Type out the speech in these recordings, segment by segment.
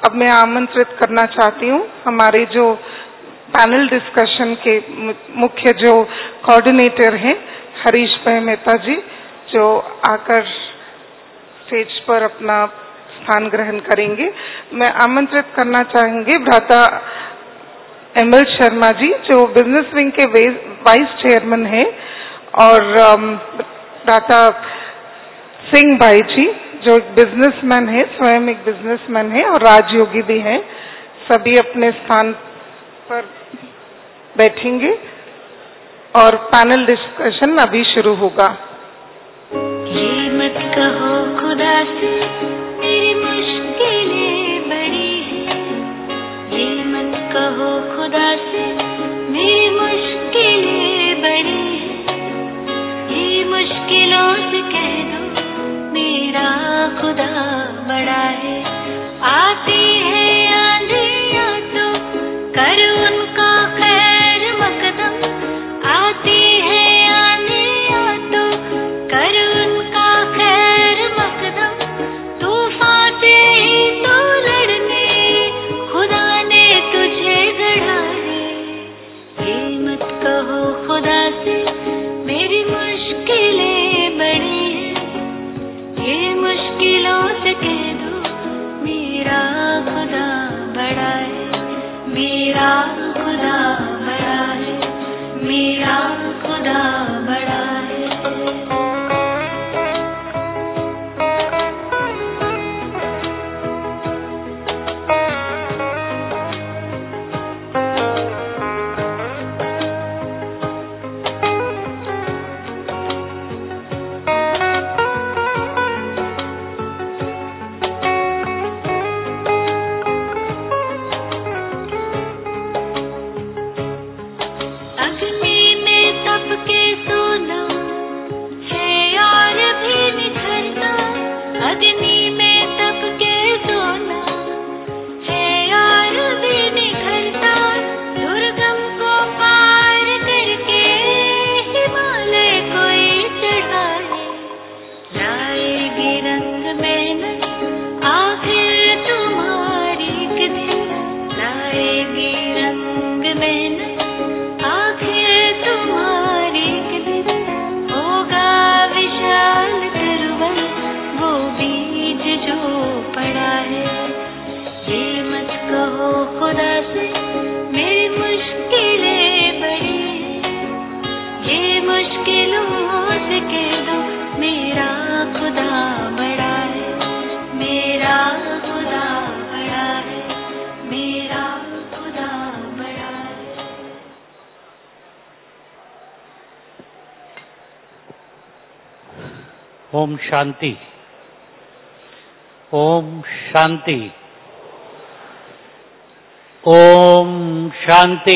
अब मैं आमंत्रित करना चाहती हूँ हमारे जो पैनल डिस्कशन के मुख्य जो कोऑर्डिनेटर हैं हरीश भाई मेहता जी, जो आकर स्टेज पर अपना स्थान ग्रहण करेंगे। मैं आमंत्रित करना चाहूंगी भ्राता एमएल शर्मा जी, जो बिजनेस विंग के वाइस चेयरमैन हैं, और भ्राता सिंह भाई जी, जो एक बिजनेसमैन है, स्वयं एक बिजनेसमैन है और राजयोगी भी हैं। सभी अपने स्थान पर बैठेंगे और पैनल डिस्कशन अभी शुरू होगा। ये मत कहो खुदा से मेरी मुश्किलें बड़ी हैं, ये मत कहो खुदा से मेरी मुश्किलें बड़ी हैं, ये मुश्किलों से कह दो मेरा खुदा बड़ा है। आती है आंधियां तो कर उनका खैर मकदम, आती है आंधियां तो कर उनका खैर मकदम, तूफान से ही तो लड़ने खुदा ने तुझे गढ़ा है। ये मत कहो खुदा से मेरी मुश्किलें बड़ी हैं, ये मुश्किलों से कह दो मेरा खुदा बड़ा है, मेरा खुदा बड़ा है, मेरा खुदा बड़ा है। अग्नि में तप के सोना है और भी निखरता, अग्नि में तप के सोना है और भी निखरता, दुर्गम को पार करके हिमालय कोई चढ़ाए, लाएगी रंग मेहनत आखिर तुम्हारी एक दिन, लाएगी रंग मेहनत आखिर तुम्हारी एक दिन, होगा विशाल तरवन वो बीज जो पड़ा है। ये मत कहो खुदा से मेरी मुश्किलें बड़ी हैं, ये मुश्किलों से कह दो मेरा खुदा बड़ा है, मेरा खुदा बड़ा है, मेरा खुदा बड़ा है। ओम शांति, ओम शांति, ओम शांति।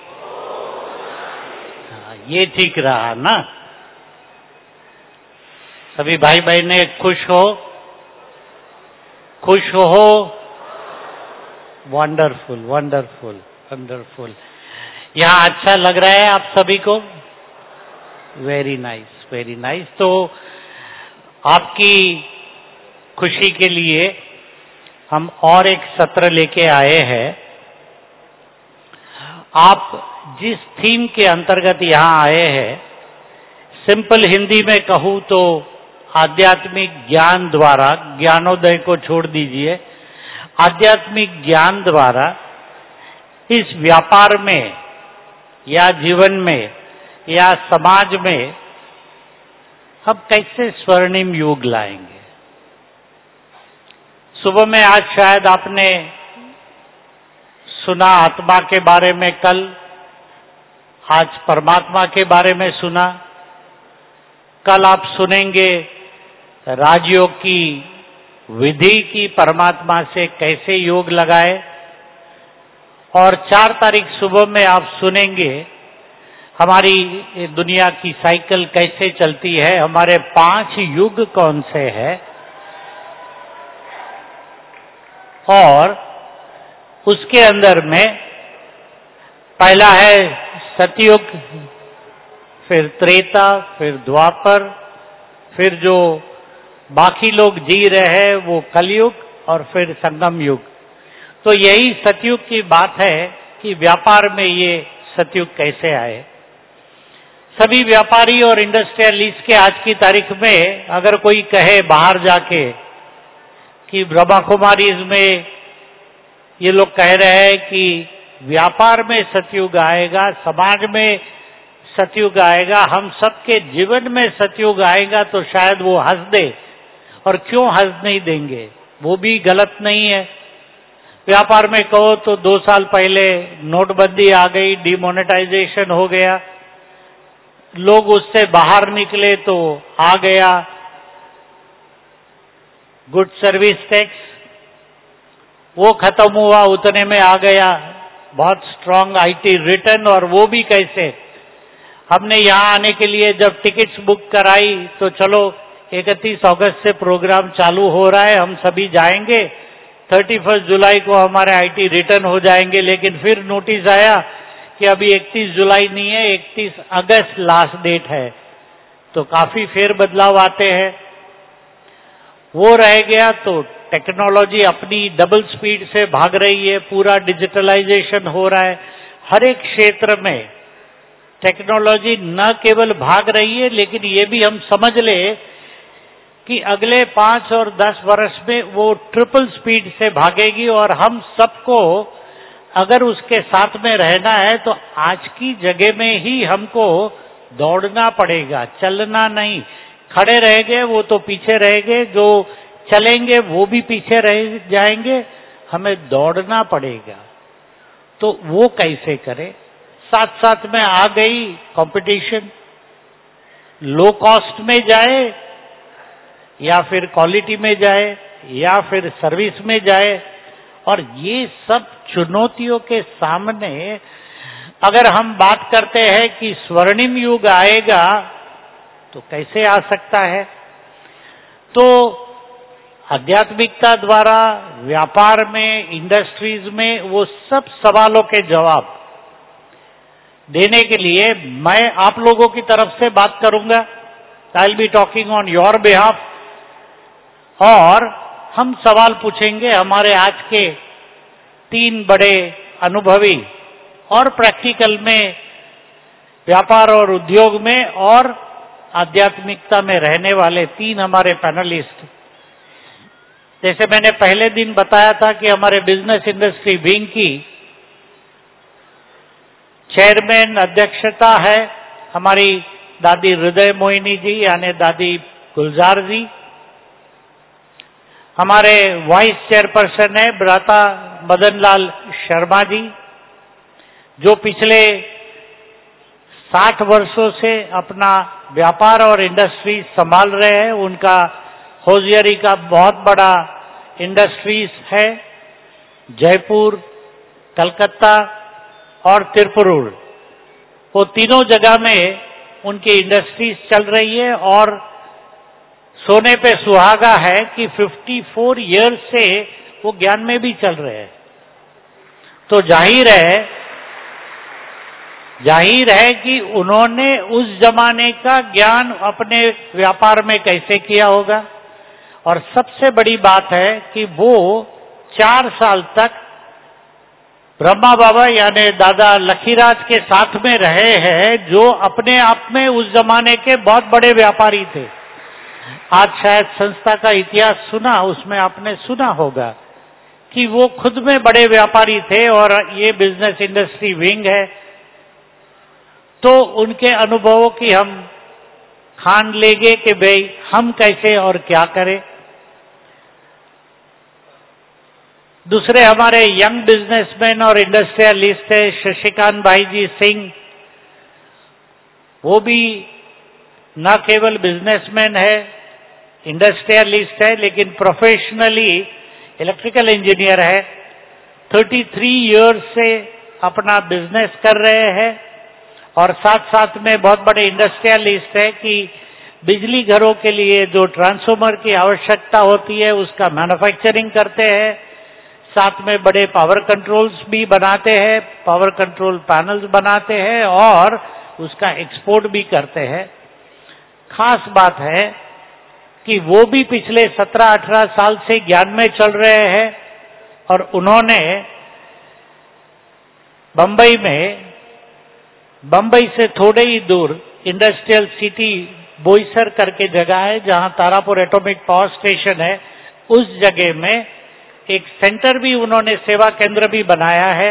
ये ठीक रहा ना? सभी भाई बहनें खुश हो? खुश हो? Wonderful, wonderful, wonderful. यहाँ अच्छा लग रहा है आप सभी को? Very nice, very nice. तो आपकी खुशी के लिए हम और एक सत्र लेके आए हैं। आप जिस थीम के अंतर्गत यहाँ आए हैं, सिंपल हिंदी में कहूँ तो आध्यात्मिक ज्ञान द्वारा, ज्ञानोदय को छोड़ दीजिए, आध्यात्मिक ज्ञान द्वारा इस व्यापार में या जीवन में या समाज में हम कैसे स्वर्णिम युग लाएंगे। सुबह में आज शायद आपने सुना आत्मा के बारे में, कल आज परमात्मा के बारे में सुना, कल आप सुनेंगे राजयोग की विधि की परमात्मा से कैसे योग लगाए, और 4 तारीख सुबह में आप सुनेंगे हमारी दुनिया की साइकिल कैसे चलती है, हमारे 5 युग कौन से हैं, और उसके अंदर में पहला है सतयुग, फिर त्रेता, फिर द्वापर, फिर जो बाकी लोग जी रहे हैं वो कलयुग, और फिर संगम युग। तो यही सतयुग की बात है कि व्यापार में ये सतयुग कैसे आए। सभी व्यापारी और इंडस्ट्रियलिस्ट के आज की तारीख में अगर कोई कहे बाहर जाके कि ब्रह्मा कुमारीज में ये लोग कह रहे हैं कि व्यापार में सतयुग आएगा, समाज में सतयुग आएगा, हम सबके जीवन में सतयुग आएगा, तो शायद वो हंस दे। और क्यों हंस नहीं देंगे, वो भी गलत नहीं है। व्यापार में कहो तो 2 साल पहले नोटबंदी आ गई, डिमोनेटाइजेशन हो गया, लोग उससे बाहर निकले तो आ गया गुड सर्विस टैक्स, वो खत्म हुआ, उतने में आ गया बहुत स्ट्रांग आईटी रिटर्न। और वो भी कैसे, हमने यहाँ आने के लिए जब टिकट्स बुक कराई तो चलो 31 अगस्त से प्रोग्राम चालू हो रहा है, हम सभी जाएंगे, 31 जुलाई को हमारे आईटी रिटर्न हो जाएंगे। लेकिन फिर नोटिस आया कि अभी 31 जुलाई नहीं है, 31 अगस्त लास्ट डेट है। तो काफी फेर बदलाव आते हैं, वो रह गया। तो टेक्नोलॉजी अपनी डबल स्पीड से भाग रही है, पूरा डिजिटलाइजेशन हो रहा है। हर एक क्षेत्र में टेक्नोलॉजी न केवल भाग रही है, लेकिन ये भी हम समझ ले कि अगले 5 और 10 वर्ष में वो ट्रिपल स्पीड से भागेगी। और हम सबको अगर उसके साथ में रहना है तो आज की जगह में ही हमको दौड़ना पड़ेगा, चलना नहीं। खड़े रह गए वो तो पीछे रह गए, जो चलेंगे वो भी पीछे रह जाएंगे, हमें दौड़ना पड़ेगा। तो वो कैसे करें? साथ साथ में आ गई कंपटीशन, लो कॉस्ट में जाए या फिर क्वालिटी में जाए या फिर सर्विस में जाए। और ये सब चुनौतियों के सामने अगर हम बात करते हैं कि स्वर्णिम युग आएगा तो कैसे आ सकता है? तो आध्यात्मिकता द्वारा व्यापार में, इंडस्ट्रीज में वो सब सवालों के जवाब देने के लिए मैं आप लोगों की तरफ से बात करूंगा। I will be talking on your behalf. और हम सवाल पूछेंगे हमारे आज के 3 बड़े अनुभवी और प्रैक्टिकल में, व्यापार और उद्योग में और आध्यात्मिकता में रहने वाले 3 हमारे पैनलिस्ट। जैसे मैंने पहले दिन बताया था कि हमारे बिजनेस इंडस्ट्री विंग की चेयरमैन अध्यक्षता है हमारी दादी हृदय मोहिनी जी यानी दादी गुलजार जी। हमारे वाइस चेयरपर्सन है भ्राता मदन लाल शर्मा जी, जो पिछले 60 वर्षों से अपना व्यापार और इंडस्ट्री संभाल रहे हैं। उनका होजियरी का बहुत बड़ा इंडस्ट्रीज है, जयपुर, कलकत्ता और तिरुपरूर। वो तीनों जगह में उनकी इंडस्ट्रीज चल रही है और सोने पे सुहागा है कि 54 ईयर्स से वो ज्ञान में भी चल रहे हैं। तो जाहिर है कि उन्होंने उस जमाने का ज्ञान अपने व्यापार में कैसे किया होगा। और सबसे बड़ी बात है कि वो 4 साल तक ब्रह्मा बाबा यानी दादा लखीराज के साथ में रहे हैं, जो अपने आप में उस जमाने के बहुत बड़े व्यापारी थे। आज शायद संस्था का इतिहास सुना, उसमें आपने सुना होगा कि वो खुद में बड़े व्यापारी थे और ये बिजनेस इंडस्ट्री विंग है। तो उनके अनुभवों की हम खान लेंगे कि भाई हम कैसे और क्या करें। दूसरे हमारे यंग बिजनेसमैन और इंडस्ट्रियलिस्ट है शशिकांत भाई जी सिंह। वो भी न केवल बिजनेसमैन है, इंडस्ट्रियलिस्ट है, लेकिन प्रोफेशनली इलेक्ट्रिकल इंजीनियर है। 33 इयर्स से अपना बिजनेस कर रहे हैं और साथ साथ में बहुत बड़े इंडस्ट्रियलिस्ट है कि बिजली घरों के लिए जो ट्रांसफार्मर की आवश्यकता होती है उसका मैन्युफैक्चरिंग करते हैं। साथ में बड़े पावर कंट्रोल्स भी बनाते हैं, पावर कंट्रोल पैनल्स बनाते हैं और उसका एक्सपोर्ट भी करते हैं। खास बात है कि वो भी पिछले 17-18 साल से ज्ञान में चल रहे हैं। और उन्होंने बम्बई से थोड़े ही दूर इंडस्ट्रियल सिटी बोईसर करके जगह है जहां तारापुर एटॉमिक पावर स्टेशन है, उस जगह में एक सेंटर भी उन्होंने, सेवा केंद्र भी बनाया है।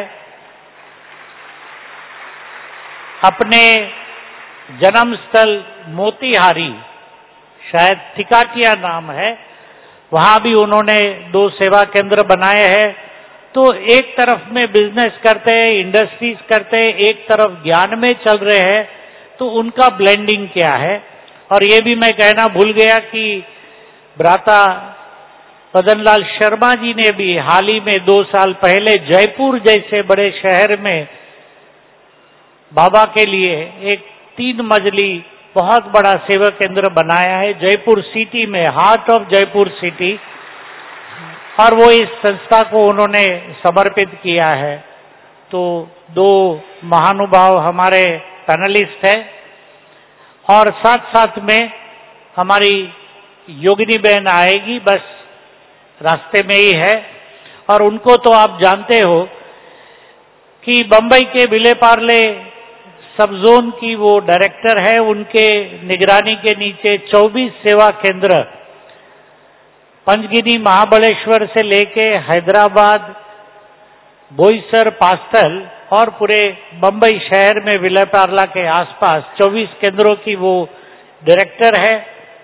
अपने जन्म स्थल मोतीहारी, शायद थिकाटिया नाम है, वहां भी उन्होंने 2 सेवा केंद्र बनाए हैं। तो एक तरफ में बिजनेस करते हैं, इंडस्ट्रीज करते हैं, एक तरफ ज्ञान में चल रहे हैं, तो उनका ब्लेंडिंग क्या है। और ये भी मैं कहना भूल गया कि भ्राता मदनलाल शर्मा जी ने भी हाल ही में 2 साल पहले जयपुर जैसे बड़े शहर में बाबा के लिए एक 3 मंजिली बहुत बड़ा सेवा केंद्र बनाया है जयपुर सिटी में, हार्ट ऑफ जयपुर सिटी, और वो इस संस्था को उन्होंने समर्पित किया है। तो 2 महानुभाव हमारे पैनलिस्ट हैं और साथ साथ में हमारी योगिनी बहन आएगी, बस रास्ते में ही है। और उनको तो आप जानते हो कि बंबई के विले पार्ले सब जोन की वो डायरेक्टर है। उनके निगरानी के नीचे 24 सेवा केंद्र पंचगिनी, महाबलेश्वर से लेके हैदराबाद, बोईसर, पास्थल और पूरे बंबई शहर में विलेपार्ला के आसपास 24 केंद्रों की वो डायरेक्टर है।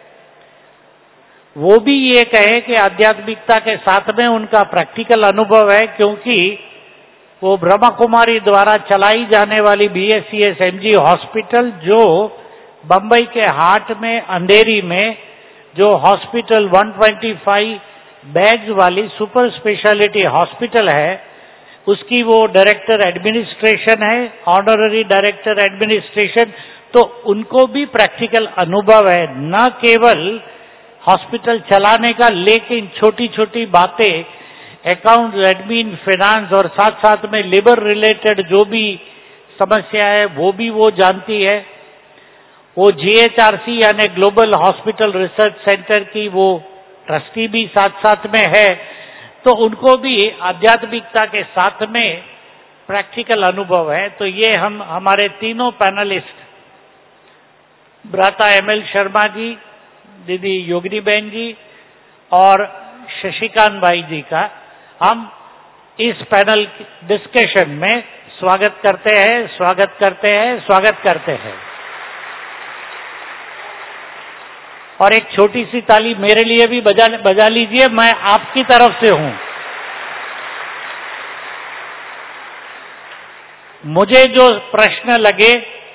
वो भी ये कहे कि आध्यात्मिकता के साथ में उनका प्रैक्टिकल अनुभव है, क्योंकि वो ब्रह्मा कुमारी द्वारा चलाई जाने वाली BSCS MG हॉस्पिटल, जो बंबई के हार्ट में अंधेरी में जो हॉस्पिटल 125 बेड्स वाली सुपर स्पेशलिटी हॉस्पिटल है, उसकी वो डायरेक्टर एडमिनिस्ट्रेशन है, ऑनररी डायरेक्टर एडमिनिस्ट्रेशन। तो उनको भी प्रैक्टिकल अनुभव है, न केवल हॉस्पिटल चलाने का, लेकिन छोटी छोटी बातें, अकाउंट्स, एडमिन, फाइनेंस और साथ साथ में लेबर रिलेटेड जो भी समस्या है वो भी वो जानती है। वो GHRC यानी ग्लोबल हॉस्पिटल रिसर्च सेंटर की वो ट्रस्टी भी साथ साथ में है। तो उनको भी आध्यात्मिकता के साथ में प्रैक्टिकल अनुभव है। तो ये हम हमारे तीनों पैनलिस्ट, भ्राता ML शर्मा जी, दीदी योगिनी बहन जी और शशिकांत भाई जी का हम इस पैनल डिस्कशन में स्वागत करते हैं। और एक छोटी सी ताली मेरे लिए भी बजा लीजिए, मैं आपकी तरफ से हूं। मुझे जो प्रश्न लगे,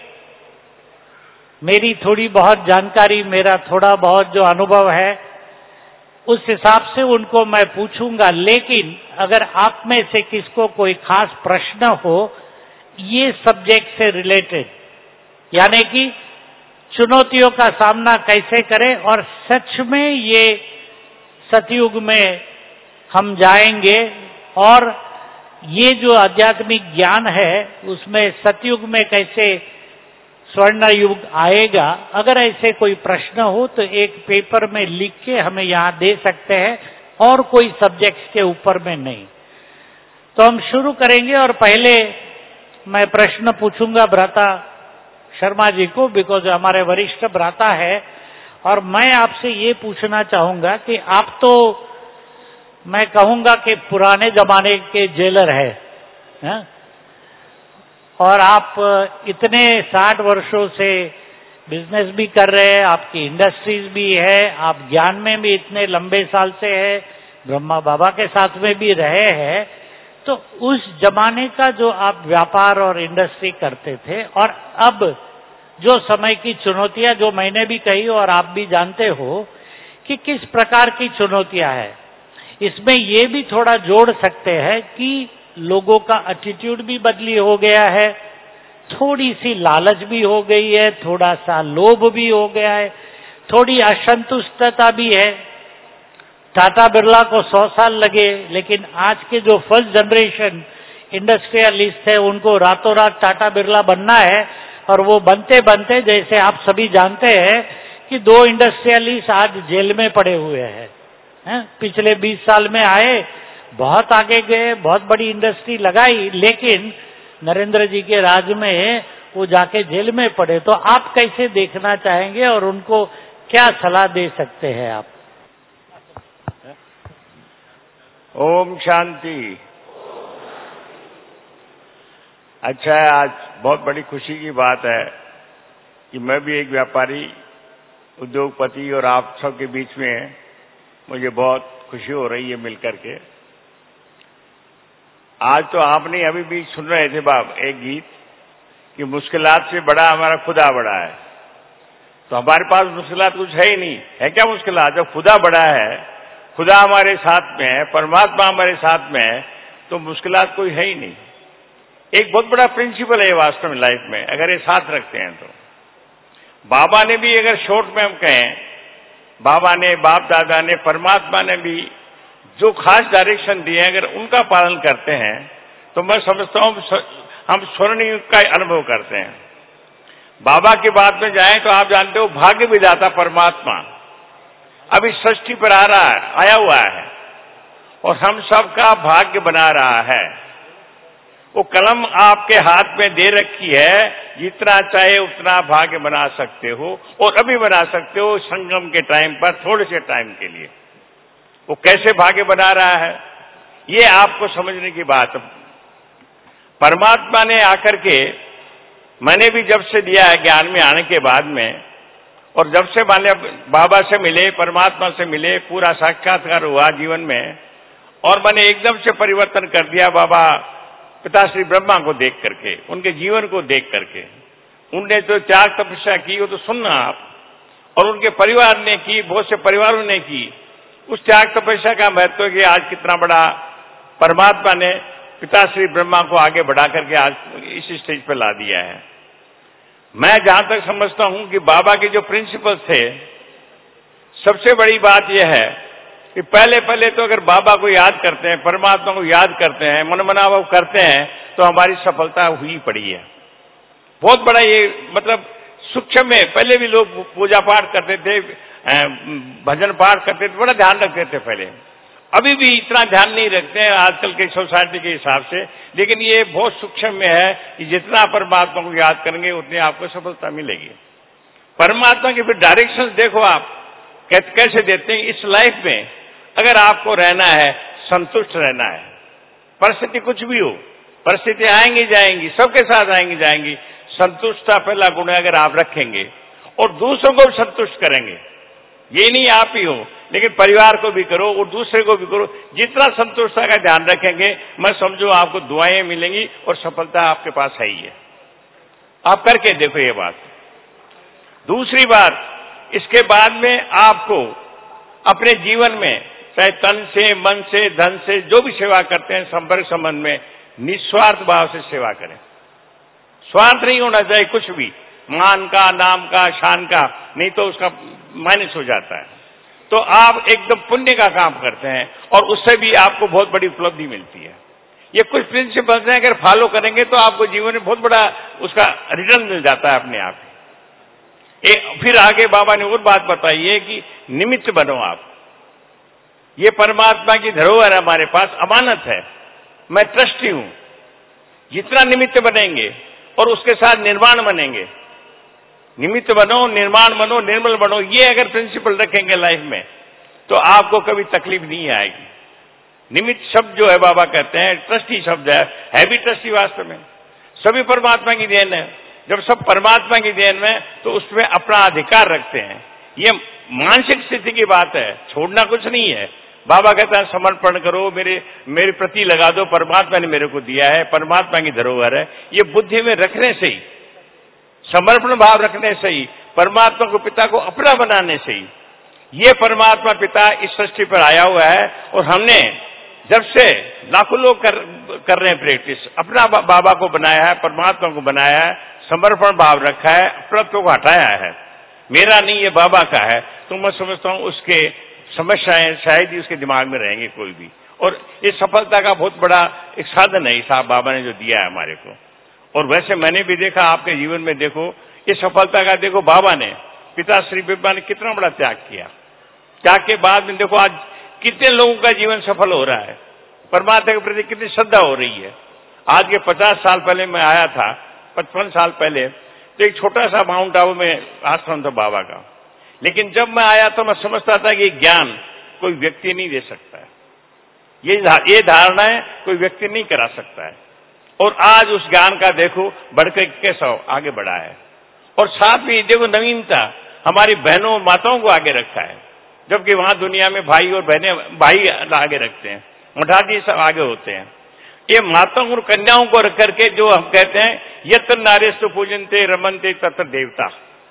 मेरी थोड़ी बहुत जानकारी, मेरा थोड़ा बहुत जो अनुभव है, उस हिसाब से उनको मैं पूछूंगा। लेकिन अगर आप में से किसको कोई खास प्रश्न हो ये सब्जेक्ट से रिलेटेड, यानी कि चुनौतियों का सामना कैसे करें और सच में ये सतयुग में हम जाएंगे और ये जो आध्यात्मिक ज्ञान है उसमें सतयुग में कैसे स्वर्ण युग आएगा, अगर ऐसे कोई प्रश्न हो तो एक पेपर में लिख के हमें यहाँ दे सकते हैं, और कोई सब्जेक्ट्स के ऊपर में नहीं। तो हम शुरू करेंगे और पहले मैं प्रश्न पूछूंगा भ्राता शर्मा जी को, बिकॉज हमारे वरिष्ठ भ्राता है। और मैं आपसे ये पूछना चाहूंगा कि आप तो, मैं कहूंगा कि पुराने जमाने के जेलर है, और आप इतने 60 वर्षों से बिजनेस भी कर रहे हैं, आपकी इंडस्ट्रीज भी है, आप ज्ञान में भी इतने लंबे साल से है, ब्रह्मा बाबा के साथ में भी रहे हैं। तो उस जमाने का जो आप व्यापार और इंडस्ट्री करते थे और अब जो समय की चुनौतियां, जो मैंने भी कही और आप भी जानते हो कि किस प्रकार की चुनौतियां हैं, इसमें ये भी थोड़ा जोड़ सकते हैं कि लोगों का एटीट्यूड भी बदली हो गया है, थोड़ी सी लालच भी हो गई है, थोड़ा सा लोभ भी हो गया है, थोड़ी असंतुष्टता भी है। टाटा बिरला को 100 साल लगे, लेकिन आज के जो फर्स्ट जनरेशन इंडस्ट्रियलिस्ट है उनको रातों रात टाटा बिरला बनना है, और वो बनते बनते, जैसे आप सभी जानते हैं कि 2 इंडस्ट्रियलिस्ट आज जेल में पड़े हुए हैं। पिछले 20 साल में आए, बहुत आगे गए, बहुत बड़ी इंडस्ट्री लगाई, लेकिन नरेंद्र जी के राज में वो जाके जेल में पड़े। तो आप कैसे देखना चाहेंगे और उनको क्या सलाह दे सकते हैं आप? ओम शांति। अच्छा है, आज बहुत बड़ी खुशी की बात है कि मैं भी एक व्यापारी, उद्योगपति और आप सब के बीच में मुझे बहुत खुशी हो रही है मिलकर के। आज तो आपने अभी भी सुन रहे थे बाप एक गीत कि मुश्किलात से बड़ा हमारा खुदा बड़ा है। तो हमारे पास मुश्किलात कुछ है ही नहीं, है क्या मुश्किलात? जब खुदा बड़ा है, खुदा हमारे साथ में है, परमात्मा हमारे साथ में है, तो मुश्किलात कोई है ही नहीं। एक बहुत बड़ा प्रिंसिपल है वास्तव में लाइफ में, अगर ये साथ रखते हैं तो। बाबा ने भी, अगर शॉर्ट में हम कहें, बाबा ने, बाप दादा ने, परमात्मा ने भी जो खास डायरेक्शन दिए हैं, अगर उनका पालन करते हैं तो मैं समझता हूं हम स्वर्ण युग का अनुभव करते हैं। बाबा की बात में जाएं तो आप जानते हो भाग्य विधाता परमात्मा अभी सृष्टि पर आया हुआ है और हम सबका भाग्य बना रहा है। वो कलम आपके हाथ में दे रखी है, जितना चाहे उतना भाग्य बना सकते हो और अभी बना सकते हो संगम के टाइम पर, थोड़े से टाइम के लिए। वो कैसे भाग्य बना रहा है ये आपको समझने की बात। परमात्मा ने आकर के, मैंने भी जब से दिया है ज्ञान में आने के बाद में, और जब से मैंने बाबा से मिले, परमात्मा से मिले, पूरा साक्षात्कार हुआ जीवन में, और मैंने एकदम से परिवर्तन कर दिया बाबा पिता श्री ब्रह्मा को देख करके, उनके जीवन को देख करके। उनने जो त्याग तपस्या की वो तो सुनना आप, और उनके परिवार ने की, बहुत से परिवारों ने की। उस त्याग तपस्या का महत्व कि आज कितना बड़ा परमात्मा ने पिता श्री ब्रह्मा को आगे बढ़ा करके आज इस स्टेज पर ला दिया है। मैं जहां तक समझता हूं कि बाबा के जो प्रिंसिपल थे, सबसे बड़ी बात यह है कि पहले तो अगर बाबा को याद करते हैं, परमात्मा को याद करते हैं, मनमनाभाव करते हैं, तो हमारी सफलता हुई पड़ी है। बहुत बड़ा ये मतलब सूक्ष्म में, पहले भी लोग पूजा पाठ करते थे, भजन पाठ करते थे, बड़ा ध्यान रखते थे पहले। अभी भी इतना ध्यान नहीं रखते हैं आजकल के सोसाइटी के हिसाब से, लेकिन ये बहुत सूक्ष्म में है कि जितना परमात्मा को याद करेंगे उतनी आपको सफलता मिलेगी। परमात्मा की फिर डायरेक्शंस देखो आप कैसे देते हैं इस लाइफ में। अगर आपको रहना है, संतुष्ट रहना है, परिस्थिति कुछ भी हो, परिस्थिति आएंगी जाएंगी, सबके साथ आएंगी जाएंगी, संतुष्टता पहला गुण अगर आप रखेंगे और दूसरों को भी संतुष्ट करेंगे, ये नहीं आप ही हो लेकिन परिवार को भी करो और दूसरे को भी करो, जितना संतुष्टता का ध्यान रखेंगे, मैं समझो आपको दुआएं मिलेंगी और सफलता आपके पास है ही है। आप करके देखो ये बात। दूसरी बात, इसके बाद में आपको अपने जीवन में चाहे तन से, मन से, धन से, जो भी सेवा करते हैं संपर्क संबंध में, निस्वार्थ भाव से सेवा करें। स्वार्थ नहीं होना चाहिए कुछ भी, मान का, नाम का, शान का, नहीं तो उसका माइनस हो जाता है। तो आप एकदम पुण्य का काम करते हैं और उससे भी आपको बहुत बड़ी उपलब्धि मिलती है। ये कुछ प्रिंसिपल्स हैं, अगर फॉलो करेंगे तो आपको जीवन में बहुत बड़ा उसका रिटर्न मिल जाता है अपने आप ही। फिर आगे बाबा ने और बात बताई है कि निमित्त बनो आप। ये परमात्मा की धरोहर है, हमारे पास अमानत है, मैं ट्रस्टी हूं। जितना निमित्त बनेंगे और उसके साथ निर्माण बनेंगे, निमित्त बनो, निर्माण बनो, निर्मल बनो, ये अगर प्रिंसिपल रखेंगे लाइफ में तो आपको कभी तकलीफ नहीं आएगी। निमित्त शब्द जो है बाबा कहते हैं ट्रस्टी शब्द है भी ट्रस्टी वास्तव में सभी परमात्मा की देन है। जब सब परमात्मा की देन में तो उसमें अपना अधिकार रखते हैं। ये मानसिक स्थिति की बात है, छोड़ना कुछ नहीं है। बाबा कहता है समर्पण करो, मेरे प्रति लगा दो, परमात्मा ने मेरे को दिया है, परमात्मा की धरोहर है। ये बुद्धि में रखने से ही, समर्पण भाव रखने से ही, परमात्मा को पिता को अपना बनाने से ही ये परमात्मा पिता इस सृष्टि पर आया हुआ है। और हमने जब से लाखों लोग कर रहे हैं प्रैक्टिस, अपना बाबा को बनाया है, परमात्मा को बनाया है, समर्पण भाव रखा है, अपनत्व को हटाया है, मेरा नहीं ये बाबा का है, तो मैं समझता हूं उसके समस्याएं शायद ही उसके दिमाग में रहेंगे कोई भी। और ये सफलता का बहुत बड़ा एक साधन है साहब बाबा ने जो दिया है हमारे को। और वैसे मैंने भी देखा, आपके जीवन में देखो, ये सफलता का देखो बाबा ने, पिता श्री ब्रह्मा ने कितना बड़ा त्याग किया। त्याग के बाद में देखो आज कितने लोगों का जीवन सफल हो रहा है। परमात्मा के प्रति कितनी श्रद्धा हो रही है। आज के 50 साल पहले मैं आया था, 55 साल पहले, तो एक छोटा सा माउंट आबू में आश्रम था बाबा का, लेकिन जब मैं आया तो मैं समझता था कि ज्ञान कोई व्यक्ति नहीं दे सकता है, ये धारणाएं कोई व्यक्ति नहीं करा सकता है। और आज उस ज्ञान का देखो बढ़कर कैसा आगे बढ़ा है। और साथ में देखो नवीनता, हमारी बहनों माताओं को आगे रखा है, जबकि वहां दुनिया में भाई और बहनें भाई आगे रखते हैं, मठाधी सब आगे होते हैं। ये माताओं और कन्याओं को रख करके जो हम कहते हैं यत्र नारेस्तु पूजनते रमनते तत्र देवता,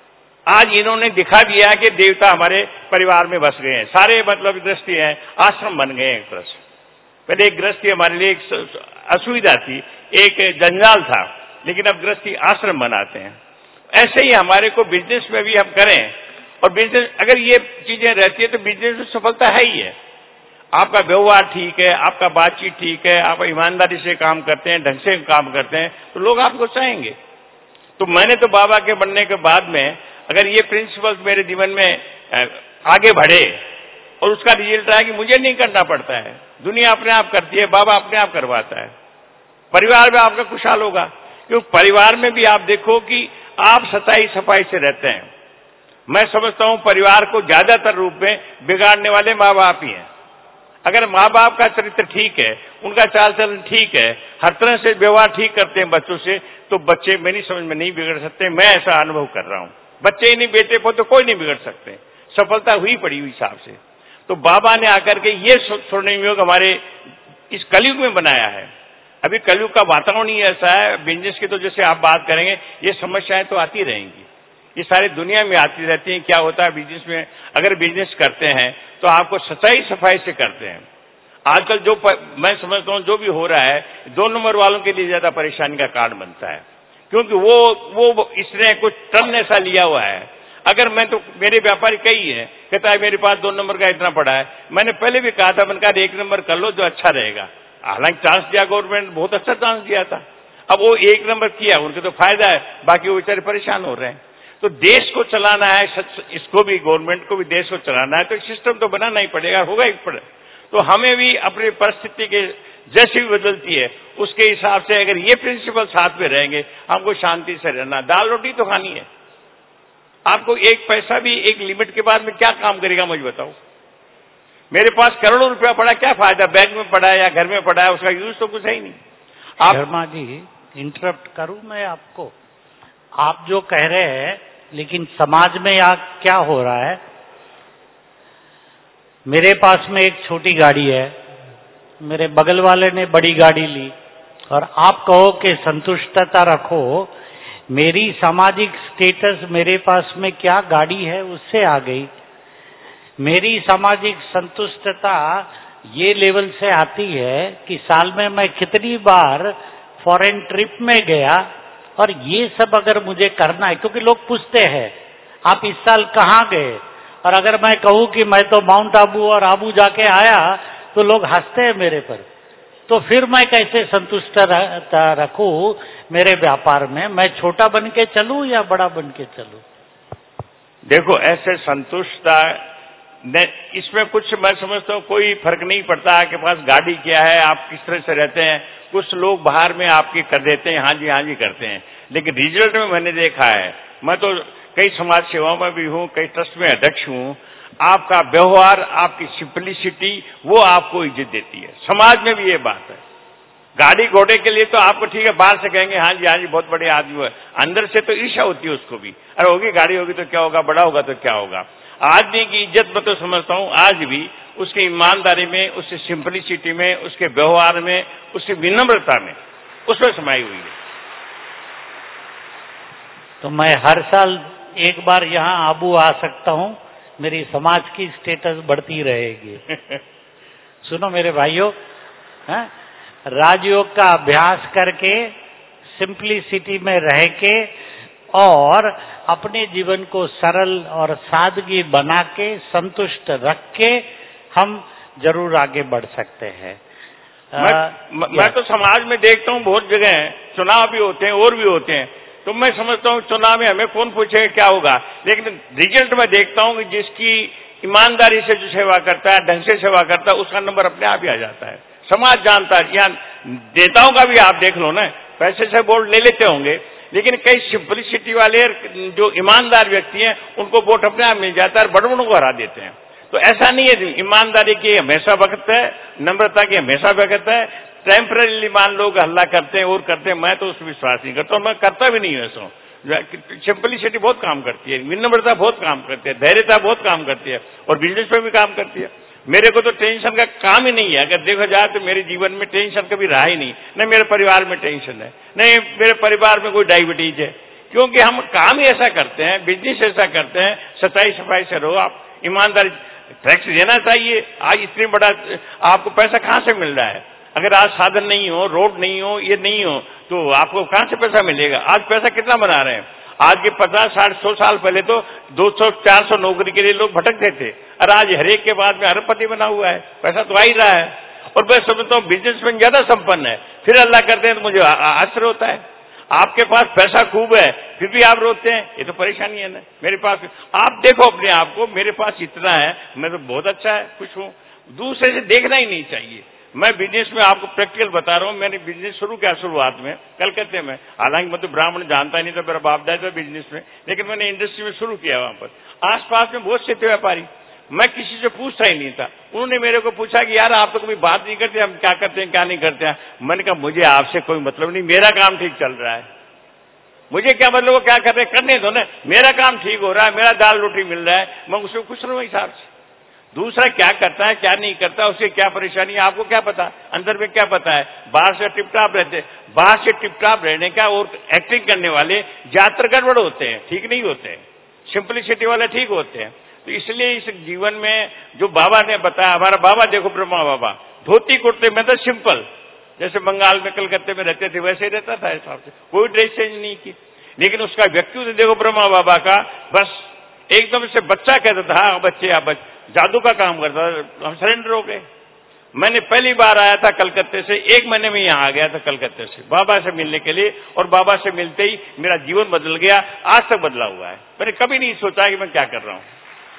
आज इन्होंने दिखा दिया कि देवता हमारे परिवार में बस गए हैं। सारे मतलब गृहस्थी हैं, आश्रम बन गए एक तरह से। पहले एक गृहस्थी हमारे लिए एक असुविधा थी, एक जंजाल था, लेकिन अब गृहस्थी आश्रम बनाते हैं। ऐसे ही हमारे को बिजनेस में भी हम करें, और बिजनेस अगर ये चीजें रहती है तो बिजनेस में सफलता है ही है। आपका व्यवहार ठीक है, आपका बातचीत ठीक है, आप ईमानदारी से काम करते हैं, ढंग से काम करते हैं, तो लोग आपको चाहेंगे। तो मैंने तो बाबा के बनने के बाद में अगर ये प्रिंसिपल्स मेरे जीवन में आगे बढ़े और उसका रिजल्ट आया कि मुझे नहीं करना पड़ता है, दुनिया अपने आप करती है, बाबा अपने आप करवाता है, परिवार में आपका खुशहाल होगा। क्योंकि परिवार में भी आप देखो कि आप सच्चाई सफाई से रहते हैं। मैं समझता हूं परिवार को ज्यादातर रूप में बिगाड़ने वाले माँ बाप ही हैं। अगर माँ बाप का चरित्र ठीक है, उनका चाल चलन ठीक है, हर तरह से व्यवहार ठीक करते हैं बच्चों से, तो बच्चे मेरी समझ में नहीं बिगड़ सकते। मैं ऐसा अनुभव कर रहा हूं, बच्चे ही नहीं, बेटे पोते कोई नहीं बिगड़ सकते, सफलता हुई पड़ी हुई हिसाब से। तो बाबा ने आकर के ये स्वर्णिम योग हमारे इस कलयुग में बनाया है। अभी कलयुग का वातावरण ही ऐसा है, बिजनेस की तो जैसे आप बात करेंगे, ये समस्याएं तो आती रहेंगी, ये सारी दुनिया में आती रहती हैं। क्या होता है बिजनेस में, अगर बिजनेस करते हैं तो आपको सच्चाई सफाई से करते हैं। आजकल जो मैं समझता हूं जो भी हो रहा है, 2 नंबर वालों के लिए ज्यादा परेशानी का कारण बनता है, क्योंकि वो इसने कुछ टर्न ऐसा लिया हुआ है। अगर मैं तो मेरे व्यापारी कई है, कहता है मेरे पास 2 नंबर का इतना पड़ा है, मैंने पहले भी कहा था, मैंने कहा 1 नंबर कर लो जो अच्छा रहेगा। हालांकि चांस दिया गवर्नमेंट, बहुत अच्छा चांस दिया था, अब वो 1 नंबर किया, उनके तो फायदा है, बाकी वो बेचारे परेशान हो रहे हैं। तो देश को चलाना है, इसको भी गवर्नमेंट को भी देश को चलाना है, तो एक सिस्टम तो बनाना ही पड़ेगा, होगा ही पड़े। तो हमें भी अपनी परिस्थिति के जैसी भी बदलती है उसके हिसाब से अगर ये प्रिंसिपल साथ में रहेंगे, हमको शांति से रहना, दाल रोटी तो खानी है। आपको 1 पैसा भी एक लिमिट के बाद में क्या काम करेगा मुझे बताओ। मेरे पास करोड़ों रुपया पड़ा, क्या फायदा, बैंक में पड़ा है या घर में पड़ा है, उसका यूज तो कुछ है ही नहीं। आप शर्मा जी, इंटरप्ट करूं मैं आपको? आप जो कह रहे हैं, लेकिन समाज में यहाँ क्या हो रहा है, मेरे पास में एक छोटी गाड़ी है, मेरे बगल वाले ने बड़ी गाड़ी ली, और आप कहो कि संतुष्टता रखो, मेरी सामाजिक स्टेटस मेरे पास में क्या गाड़ी है उससे आ गई। मेरी सामाजिक संतुष्टता ये लेवल से आती है कि साल में मैं कितनी बार फॉरेन ट्रिप में गया, और ये सब अगर मुझे करना है, क्योंकि लोग पूछते हैं आप इस साल कहाँ गए, और अगर मैं कहूँ कि मैं तो माउंट आबू और आबू जाके आया, तो लोग हंसते हैं मेरे पर। तो फिर मैं कैसे संतुष्ट रखूं मेरे व्यापार में? मैं छोटा बन के चलूं या बड़ा बन के चलूं? देखो, ऐसे संतुष्टता इसमें कुछ मैं समझता हूँ कोई फर्क नहीं पड़ता आपके पास गाड़ी क्या है, आप किस तरह से रहते हैं। कुछ लोग बाहर में आपकी कर देते हैं, हाँ जी करते हैं, लेकिन रिजल्ट में मैंने देखा है, मैं तो कई समाज सेवाओं में भी हूँ, कई ट्रस्ट में अध्यक्ष हूँ, आपका व्यवहार, आपकी सिंपलिसिटी, वो आपको इज्जत देती है। समाज में भी ये बात है। गाड़ी घोड़े के लिए तो आपको ठीक है, बाहर से कहेंगे हाँ जी बहुत बड़े आदमी है, अंदर से तो ईर्ष्या होती है उसको भी, अरे होगी गाड़ी होगी तो क्या होगा, बड़ा होगा तो क्या होगा। आदमी की इज्जत मैं तो समझता हूँ आज भी उसकी ईमानदारी में, उसकी सिंपलिसिटी में, उसके व्यवहार में, उसकी विनम्रता में, उसमें समाई हुई है। तो मैं हर साल एक बार यहाँ आबू आ सकता हूँ, मेरी समाज की स्टेटस बढ़ती रहेगी। सुनो मेरे भाइयों, राजयोग का अभ्यास करके, सिंपलिसिटी में रह के और अपने जीवन को सरल और सादगी बना के, संतुष्ट रख के हम जरूर आगे बढ़ सकते हैं। मैं तो समाज में देखता हूँ बहुत जगह चुनाव भी होते हैं और भी होते हैं, तो मैं समझता हूँ चुनाव में हमें कौन पूछे क्या होगा, लेकिन रिजल्ट में देखता हूँ कि जिसकी ईमानदारी से जो सेवा करता है, ढंग से सेवा करता है, उसका नंबर अपने आप ही आ जाता है। समाज जानता है। यहाँ नेताओं का भी आप देख लो ना, पैसे से वोट ले लेते होंगे, लेकिन कई सिंपलिसिटी वाले जो ईमानदार व्यक्ति हैं उनको वोट अपने आप मिल जाता है और बड़बड़ों को हरा देते हैं। तो ऐसा नहीं है, ईमानदारी की हमेशा वक्त है, नम्रता की हमेशा वक्त है। टेम्पररी मान लोग हल्ला करते हैं और करते हैं, मैं तो उस विश्वास नहीं करता, मैं करता भी नहीं हूँ ऐसा। सिंपलिसिटी बहुत काम करती है, विनम्रता बहुत काम करती है, धैर्यता बहुत काम करती है और बिजनेस में भी काम करती है। मेरे को तो टेंशन का काम ही नहीं है, अगर देखा जाए तो मेरे जीवन में टेंशन कभी रहा ही नहीं, न मेरे परिवार में टेंशन है, नहीं मेरे परिवार में कोई डायबिटीज है, क्योंकि हम काम ही ऐसा करते हैं, बिजनेस ऐसा करते हैं, सच्चाई सफाई से रहो आप, ईमानदारी। टैक्स देना चाहिए। आज इतनी बड़ा आपको पैसा कहाँ से मिल रहा है? अगर आज साधन नहीं हो, रोड नहीं हो, ये नहीं हो, तो आपको कहाँ से पैसा मिलेगा? आज पैसा कितना बना रहे हैं? आज के 50, 60, 100 साल पहले तो 200, 400 नौकरी के लिए लोग भटकते थे, और आज हरेक के बाद में अरबपति बना हुआ है, पैसा तो आ ही रहा है। और मैं समझता हूँ बिजनेसमैन ज्यादा संपन्न है, फिर अल्लाह करते हैं तो मुझे आश्चर्य होता है। आपके पास पैसा खूब है फिर भी आप रोते हैं, ये तो परेशानी है ना। मेरे पास, आप देखो अपने आप को, मेरे पास इतना है, मैं तो बहुत अच्छा है, खुश हूँ। दूसरे से देखना ही नहीं चाहिए। मैं बिजनेस में आपको प्रैक्टिकल बता रहा हूँ, मैंने बिजनेस शुरू किया शुरुआत में कलकत्ते में, हालांकि मैं तो ब्राह्मण जानता नहीं था, मेरा बाप दादा था बिजनेस में, लेकिन मैंने इंडस्ट्री में शुरू किया। वहां पर आसपास में बहुत से थे व्यापारी, मैं किसी से पूछता ही नहीं था। उन्होंने मेरे को पूछा कि यार आप तो कभी बात नहीं करते, हम क्या करते हैं क्या नहीं करते हैं। मैंने कहा मुझे आपसे कोई मतलब नहीं, मेरा काम ठीक चल रहा है, मुझे क्या मतलब वो क्या कर रहे हैं, करने दो ना, मेरा काम ठीक हो रहा है, मेरा दाल रोटी मिल रहा है, मैं उससे खुश रहूं हिसाब से। दूसरा क्या करता है क्या नहीं करता, उससे क्या परेशानी है, आपको क्या पता, अंदर में क्या पता है। बाहर से टिपटाप रहते, बाहर से टिपटाप रहने का और एक्टिंग करने वाले ज्यादातर गड़बड़ होते हैं, ठीक नहीं होते हैं। सिंपलिसिटी वाले ठीक होते हैं। तो इसलिए इस जीवन में जो बाबा ने बताया, हमारा बाबा देखो ब्रह्मा बाबा, धोती कुर्ते में तो सिंपल, जैसे बंगाल में कलकत्ते में रहते थे वैसे ही रहता था हिसाब से, कोई ड्रेस चेंज नहीं की। लेकिन उसका व्यक्तित्व देखो ब्रह्मा बाबा का, बस एकदम से बच्चा कहता था, हाँ बच्चे आप जादू का काम करता था, हम सरेंडर हो गए। मैंने पहली बार आया था कलकत्ते से, 1 महीने में यहाँ आ गया था कलकत्ते से बाबा से मिलने के लिए, और बाबा से मिलते ही मेरा जीवन बदल गया, आज तक बदला हुआ है। मैंने कभी नहीं सोचा कि मैं क्या कर रहा हूं,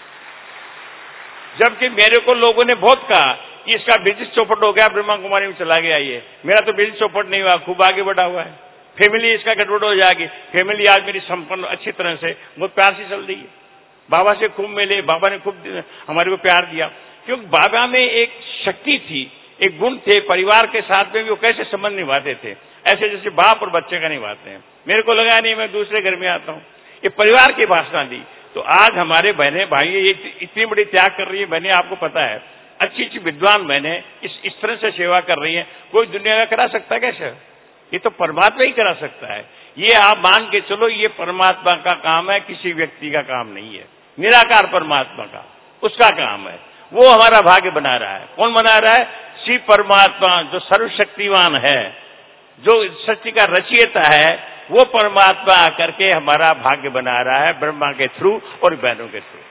जबकि मेरे को लोगों ने बहुत कहा कि इसका बिजनेस चौपट हो गया, ब्रह्मा कुमारी में चला गया। ये मेरा तो बिजनेस चौपट नहीं हुआ, खूब आगे बढ़ा हुआ है। फैमिली इसका गड़बड़ हो जाएगी, फैमिली आज मेरी संपन्न अच्छी तरह से बहुत प्यार से चल रही है। बाबा से खूब मिले, बाबा ने खूब हमारे को प्यार दिया, क्योंकि बाबा में एक शक्ति थी, एक गुण थे, परिवार के साथ में भी वो कैसे संबंध निभाते थे, ऐसे जैसे बाप और बच्चे का निभाते हैं। मेरे को लगा नहीं मैं दूसरे घर में आता हूँ, ये परिवार की भाषा दी। तो आज हमारे बहने भाई ये इतनी बड़ी त्याग कर रही है, बहने आपको पता है, अच्छी अच्छी विद्वान बहने इस तरह से सेवा कर रही है, कोई दुनिया में करा सकता है कैसे? ये तो परमात्मा ही करा सकता है। ये आप मान के चलो, ये परमात्मा का काम है, किसी व्यक्ति का काम नहीं है, निराकार परमात्मा का, उसका काम है। वो हमारा भाग्य बना रहा है। कौन बना रहा है? श्री परमात्मा जो सर्वशक्तिवान है, जो सृष्टि का रचयिता है, वो परमात्मा आकर के हमारा भाग्य बना रहा है, ब्रह्मा के थ्रू और बहनों के थ्रू।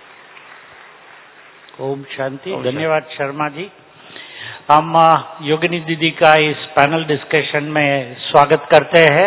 ओम शांति। धन्यवाद शर्मा जी। हम योगिनी दीदी का इस पैनल डिस्कशन में स्वागत करते हैं।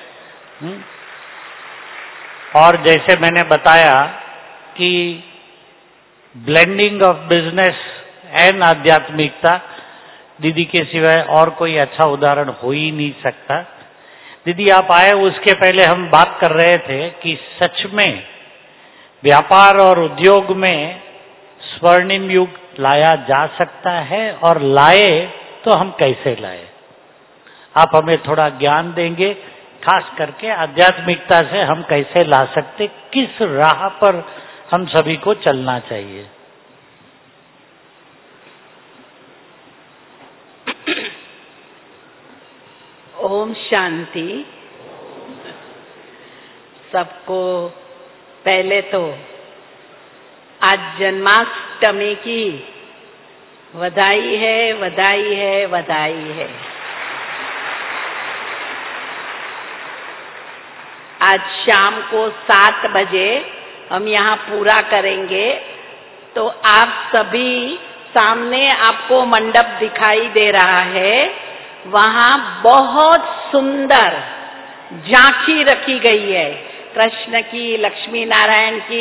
और जैसे मैंने बताया कि ब्लेंडिंग ऑफ बिजनेस एंड आध्यात्मिकता, दीदी के सिवाय और कोई अच्छा उदाहरण हो ही नहीं सकता। दीदी आप आए उसके पहले हम बात कर रहे थे कि सच में व्यापार और उद्योग में स्वर्णिम युग लाया जा सकता है, और लाए तो हम कैसे लाए, आप हमें थोड़ा ज्ञान देंगे, खास करके आध्यात्मिकता से हम कैसे ला सकते, किस राह पर हम सभी को चलना चाहिए। ओम शांति। सबको पहले तो आज जन्माष्टमी की बधाई है, बधाई है, बधाई है। आज शाम को 7 बजे हम यहाँ पूरा करेंगे, तो आप सभी सामने आपको मंडप दिखाई दे रहा है, वहाँ बहुत सुंदर झांकी रखी गई है, कृष्ण की, लक्ष्मी नारायण की,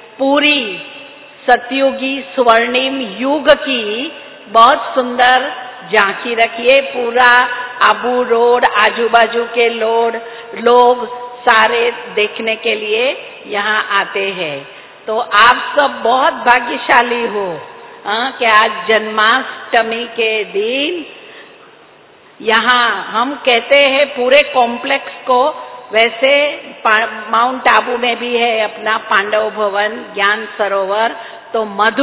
पूरी सतयुगी स्वर्णिम युग की बहुत सुंदर झांकी रखिए। पूरा आबू रोड, आजू बाजू के लोग सारे देखने के लिए यहाँ आते हैं। तो आप सब बहुत भाग्यशाली हो कि आज जन्माष्टमी के दिन यहाँ हम कहते हैं पूरे कॉम्प्लेक्स को, वैसे माउंट आबू में भी है अपना पांडव भवन, ज्ञान सरोवर, तो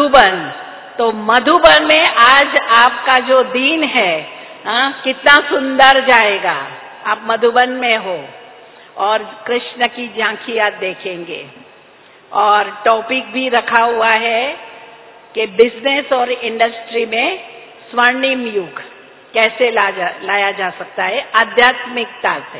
मधुबन में आज आपका जो दिन है कितना सुंदर जाएगा। आप मधुबन में हो और कृष्ण की झांकी आप देखेंगे। और टॉपिक भी रखा हुआ है कि बिजनेस और इंडस्ट्री में स्वर्णिम युग कैसे लाया जा सकता है आध्यात्मिकता से।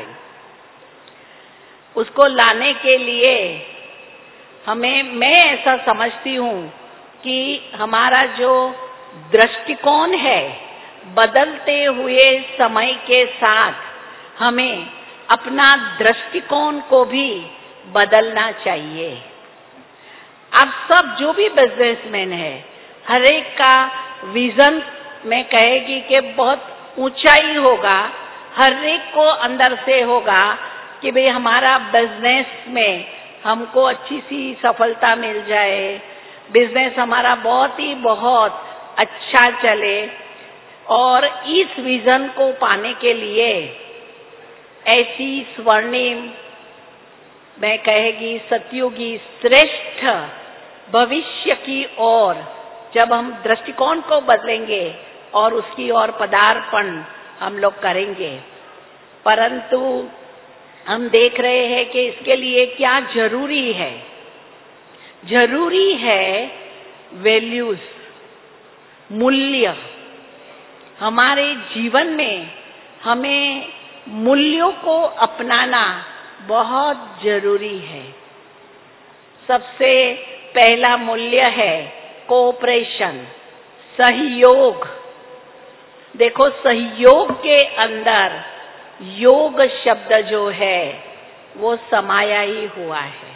उसको लाने के लिए मैं ऐसा समझती हूँ कि हमारा जो दृष्टिकोण है बदलते हुए समय के साथ हमें अपना दृष्टिकोण को भी बदलना चाहिए। आप सब जो भी बिजनेसमैन है, हर एक का विजन मैं कहेगी कि बहुत ऊंचाई होगा, हर एक को अंदर से होगा कि भाई हमारा बिजनेस में हमको अच्छी सी सफलता मिल जाए, बिजनेस हमारा बहुत अच्छा चले। और इस विजन को पाने के लिए ऐसी स्वर्णिम मैं कहेगी सतयुगी श्रेष्ठ भविष्य की ओर जब हम दृष्टिकोण को बदलेंगे और उसकी ओर पदार्पण हम लोग करेंगे, परंतु हम देख रहे हैं कि इसके लिए क्या जरूरी है। जरूरी है वैल्यूज, मूल्य। हमारे जीवन में हमें मूल्यों को अपनाना बहुत जरूरी है। सबसे पहला मूल्य है कोऑपरेशन, सहयोग। देखो, सहयोग के अंदर योग शब्द जो है वो समाया ही हुआ है।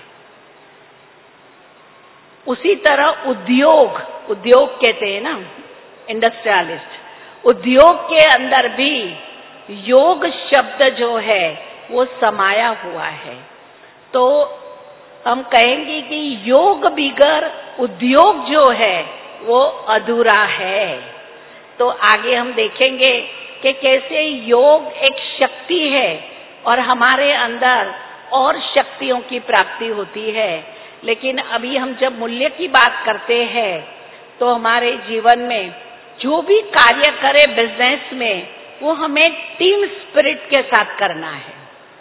उसी तरह उद्योग कहते हैं ना, इंडस्ट्रियलिस्ट, उद्योग के अंदर भी योग शब्द जो है वो समाया हुआ है। तो हम कहेंगे कि योग बिगर उद्योग जो है वो अधूरा है। तो आगे हम देखेंगे कि कैसे योग एक शक्ति है और हमारे अंदर और शक्तियों की प्राप्ति होती है। लेकिन अभी हम जब मूल्य की बात करते हैं तो हमारे जीवन में जो भी कार्य करे बिजनेस में, वो हमें टीम स्पिरिट के साथ करना है।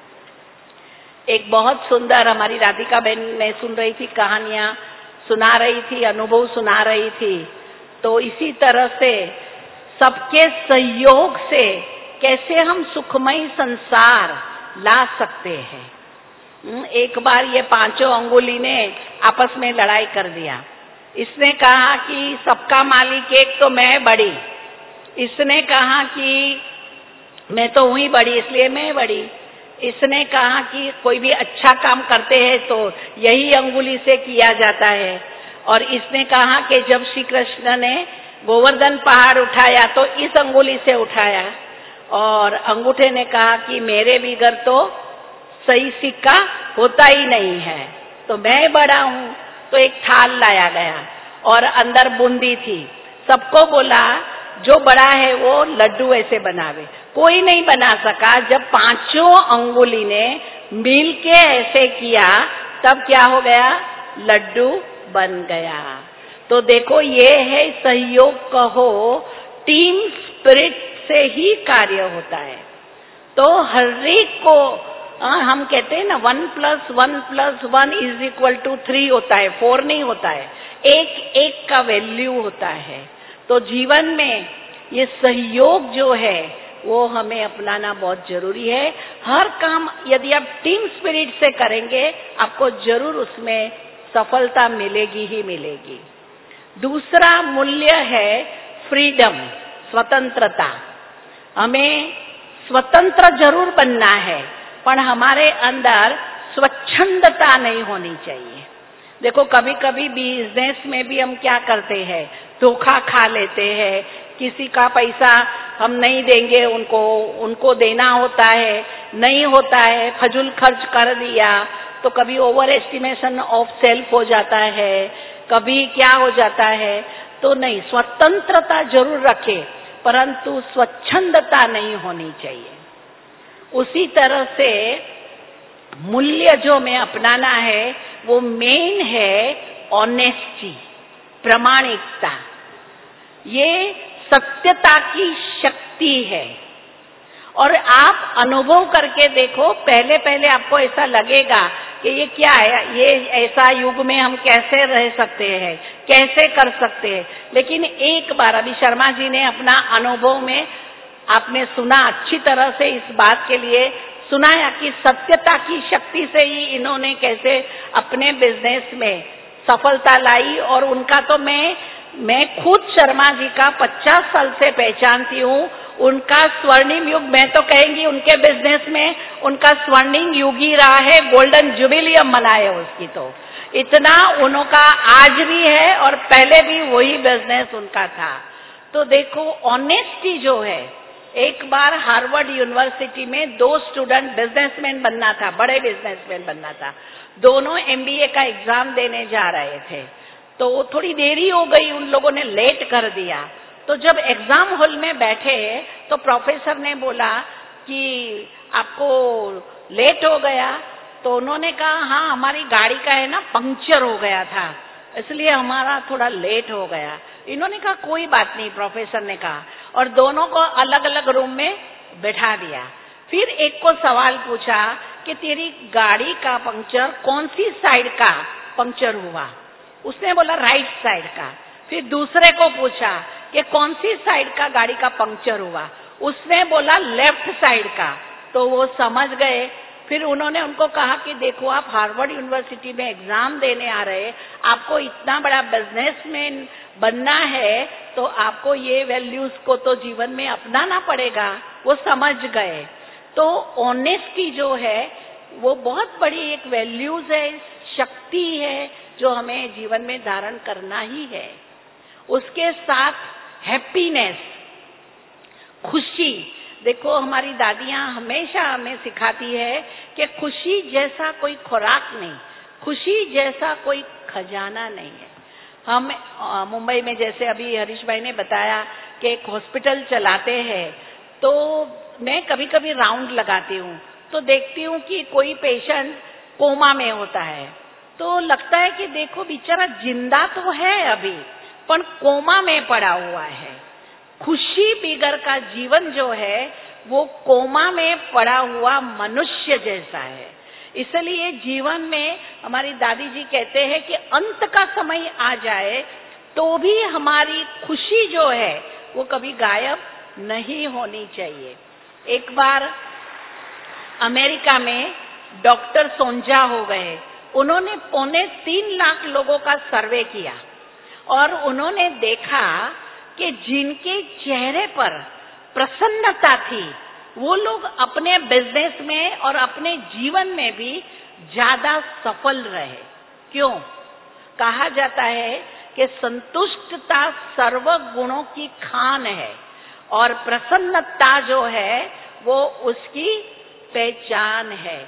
एक बहुत सुंदर हमारी राधिका बहन मैं सुन रही थी, कहानियां सुना रही थी, अनुभव सुना रही थी। तो इसी तरह से सबके सहयोग से कैसे हम सुखमय संसार ला सकते हैं। एक बार ये पांचों अंगुली ने आपस में लड़ाई कर दिया। इसने कहा कि सबका मालिक एक तो मैं बड़ी, इसने कहा कि मैं तो हुई बड़ी इसलिए मैं बड़ी, इसने कहा कि कोई भी अच्छा काम करते हैं तो यही अंगुली से किया जाता है, और इसने कहा कि जब श्री कृष्ण ने गोवर्धन पहाड़ उठाया तो इस अंगुली से उठाया, और अंगूठे ने कहा कि मेरे बिगर तो सही सिक्का होता ही नहीं है, तो मैं बड़ा हूं। तो एक थाल लाया गया और अंदर बूंदी थी। सबको बोला जो बड़ा है वो लड्डू ऐसे बनावे। कोई नहीं बना सका। जब पांचों अंगुली ने मिल के ऐसे किया तब क्या हो गया, लड्डू बन गया। तो देखो, ये है सहयोग कहो, टीम स्पिरिट से ही कार्य होता है। तो हर एक को हम कहते हैं ना 1+1+1 = 3 होता है, 4 नहीं होता है, एक एक का वैल्यू होता है। तो जीवन में ये सहयोग जो है वो हमें अपनाना बहुत जरूरी है। हर काम यदि आप टीम स्पिरिट से करेंगे आपको जरूर उसमें सफलता मिलेगी ही मिलेगी। दूसरा मूल्य है फ्रीडम, स्वतंत्रता। हमें स्वतंत्र जरूर बनना है, पर हमारे अंदर स्वच्छंदता नहीं होनी चाहिए। देखो, कभी कभी बिजनेस में भी हम क्या करते हैं, धोखा खा लेते हैं, किसी का पैसा हम नहीं देंगे, उनको देना होता है, नहीं होता है, फजूल खर्च कर दिया तो कभी ओवर एस्टिमेशन ऑफ सेल्फ हो जाता है, कभी क्या हो जाता है। तो नहीं, स्वतंत्रता जरूर रखे परंतु स्वच्छंदता नहीं होनी चाहिए। उसी तरह से मूल्य जो हमें अपनाना है वो मेन है ऑनेस्टी, प्रामाणिकता। ये सत्यता की शक्ति है। और आप अनुभव करके देखो, पहले पहले आपको ऐसा लगेगा कि ये क्या है, ये ऐसा युग में हम कैसे रह सकते हैं, कैसे कर सकते हैं। लेकिन एक बार अभी शर्मा जी ने अपना अनुभव में आपने सुना, अच्छी तरह से इस बात के लिए सुनाया कि सत्यता की शक्ति से ही इन्होंने कैसे अपने बिजनेस में सफलता लाई। और उनका तो मैं खुद शर्मा जी का 50 साल से पहचानती हूँ। उनका स्वर्णिम युग, मैं तो कहेंगी उनके बिजनेस में उनका स्वर्णिम युग ही रहा है, गोल्डन जुबिलियम मनाए उसकी। तो इतना उनका आज भी है और पहले भी वही बिजनेस उनका था। तो देखो ऑनेस्टी जो है, एक बार हार्वर्ड यूनिवर्सिटी में 2 स्टूडेंट बिजनेसमैन बनना था, बड़े बिजनेसमैन बनना था। दोनों MBA का एग्जाम देने जा रहे थे, तो थोड़ी देरी हो गई, उन लोगों ने लेट कर दिया। तो जब एग्जाम हॉल में बैठे तो प्रोफेसर ने बोला कि आपको लेट हो गया। तो उन्होंने कहा हाँ, हमारी गाड़ी का है ना पंक्चर हो गया था, इसलिए हमारा थोड़ा लेट हो गया। इन्होंने कहा कोई बात नहीं, प्रोफेसर ने कहा, और दोनों को अलग अलग रूम में बैठा दिया। फिर एक को सवाल पूछा कि तेरी गाड़ी का पंक्चर कौन सी साइड का पंक्चर हुआ? उसने बोला राइट साइड का। फिर दूसरे को पूछा कि कौन सी साइड का गाड़ी का पंक्चर हुआ? उसने बोला लेफ्ट साइड का। तो वो समझ गए। फिर उन्होंने उनको कहा कि देखो, आप हार्वर्ड यूनिवर्सिटी में एग्जाम देने आ रहे, आपको इतना बड़ा बिजनेसमैन बनना है, तो आपको ये वैल्यूज को तो जीवन में अपनाना पड़ेगा। वो समझ गए। तो ऑनेस्टी जो है वो बहुत बड़ी एक वैल्यूज है, शक्ति है जो हमें जीवन में धारण करना ही है। उसके साथ हैप्पीनेस, खुशी। देखो, हमारी दादियां हमेशा हमें सिखाती है कि खुशी जैसा कोई खुराक नहीं, खुशी जैसा कोई खजाना नहीं है। हम मुंबई में, जैसे अभी हरीश भाई ने बताया कि एक हॉस्पिटल चलाते हैं, तो मैं कभी कभी राउंड लगाती हूँ तो देखती हूँ कि कोई पेशेंट कोमा में होता है, तो लगता है कि देखो बेचारा जिंदा तो है अभी, पर कोमा में पड़ा हुआ है। खुशी बिगर का जीवन जो है वो कोमा में पड़ा हुआ मनुष्य जैसा है। इसलिए जीवन में हमारी दादी जी कहते हैं कि अंत का समय आ जाए तो भी हमारी खुशी जो है वो कभी गायब नहीं होनी चाहिए। एक बार अमेरिका में डॉक्टर सोंजा हो गए, उन्होंने 3.25 लाख लोगों का सर्वे किया और उन्होंने देखा कि जिनके चेहरे पर प्रसन्नता थी वो लोग अपने बिजनेस में और अपने जीवन में भी ज्यादा सफल रहे। क्यों? कहा जाता है कि संतुष्टता सर्व गुणों की खान है और प्रसन्नता जो है वो उसकी पहचान है।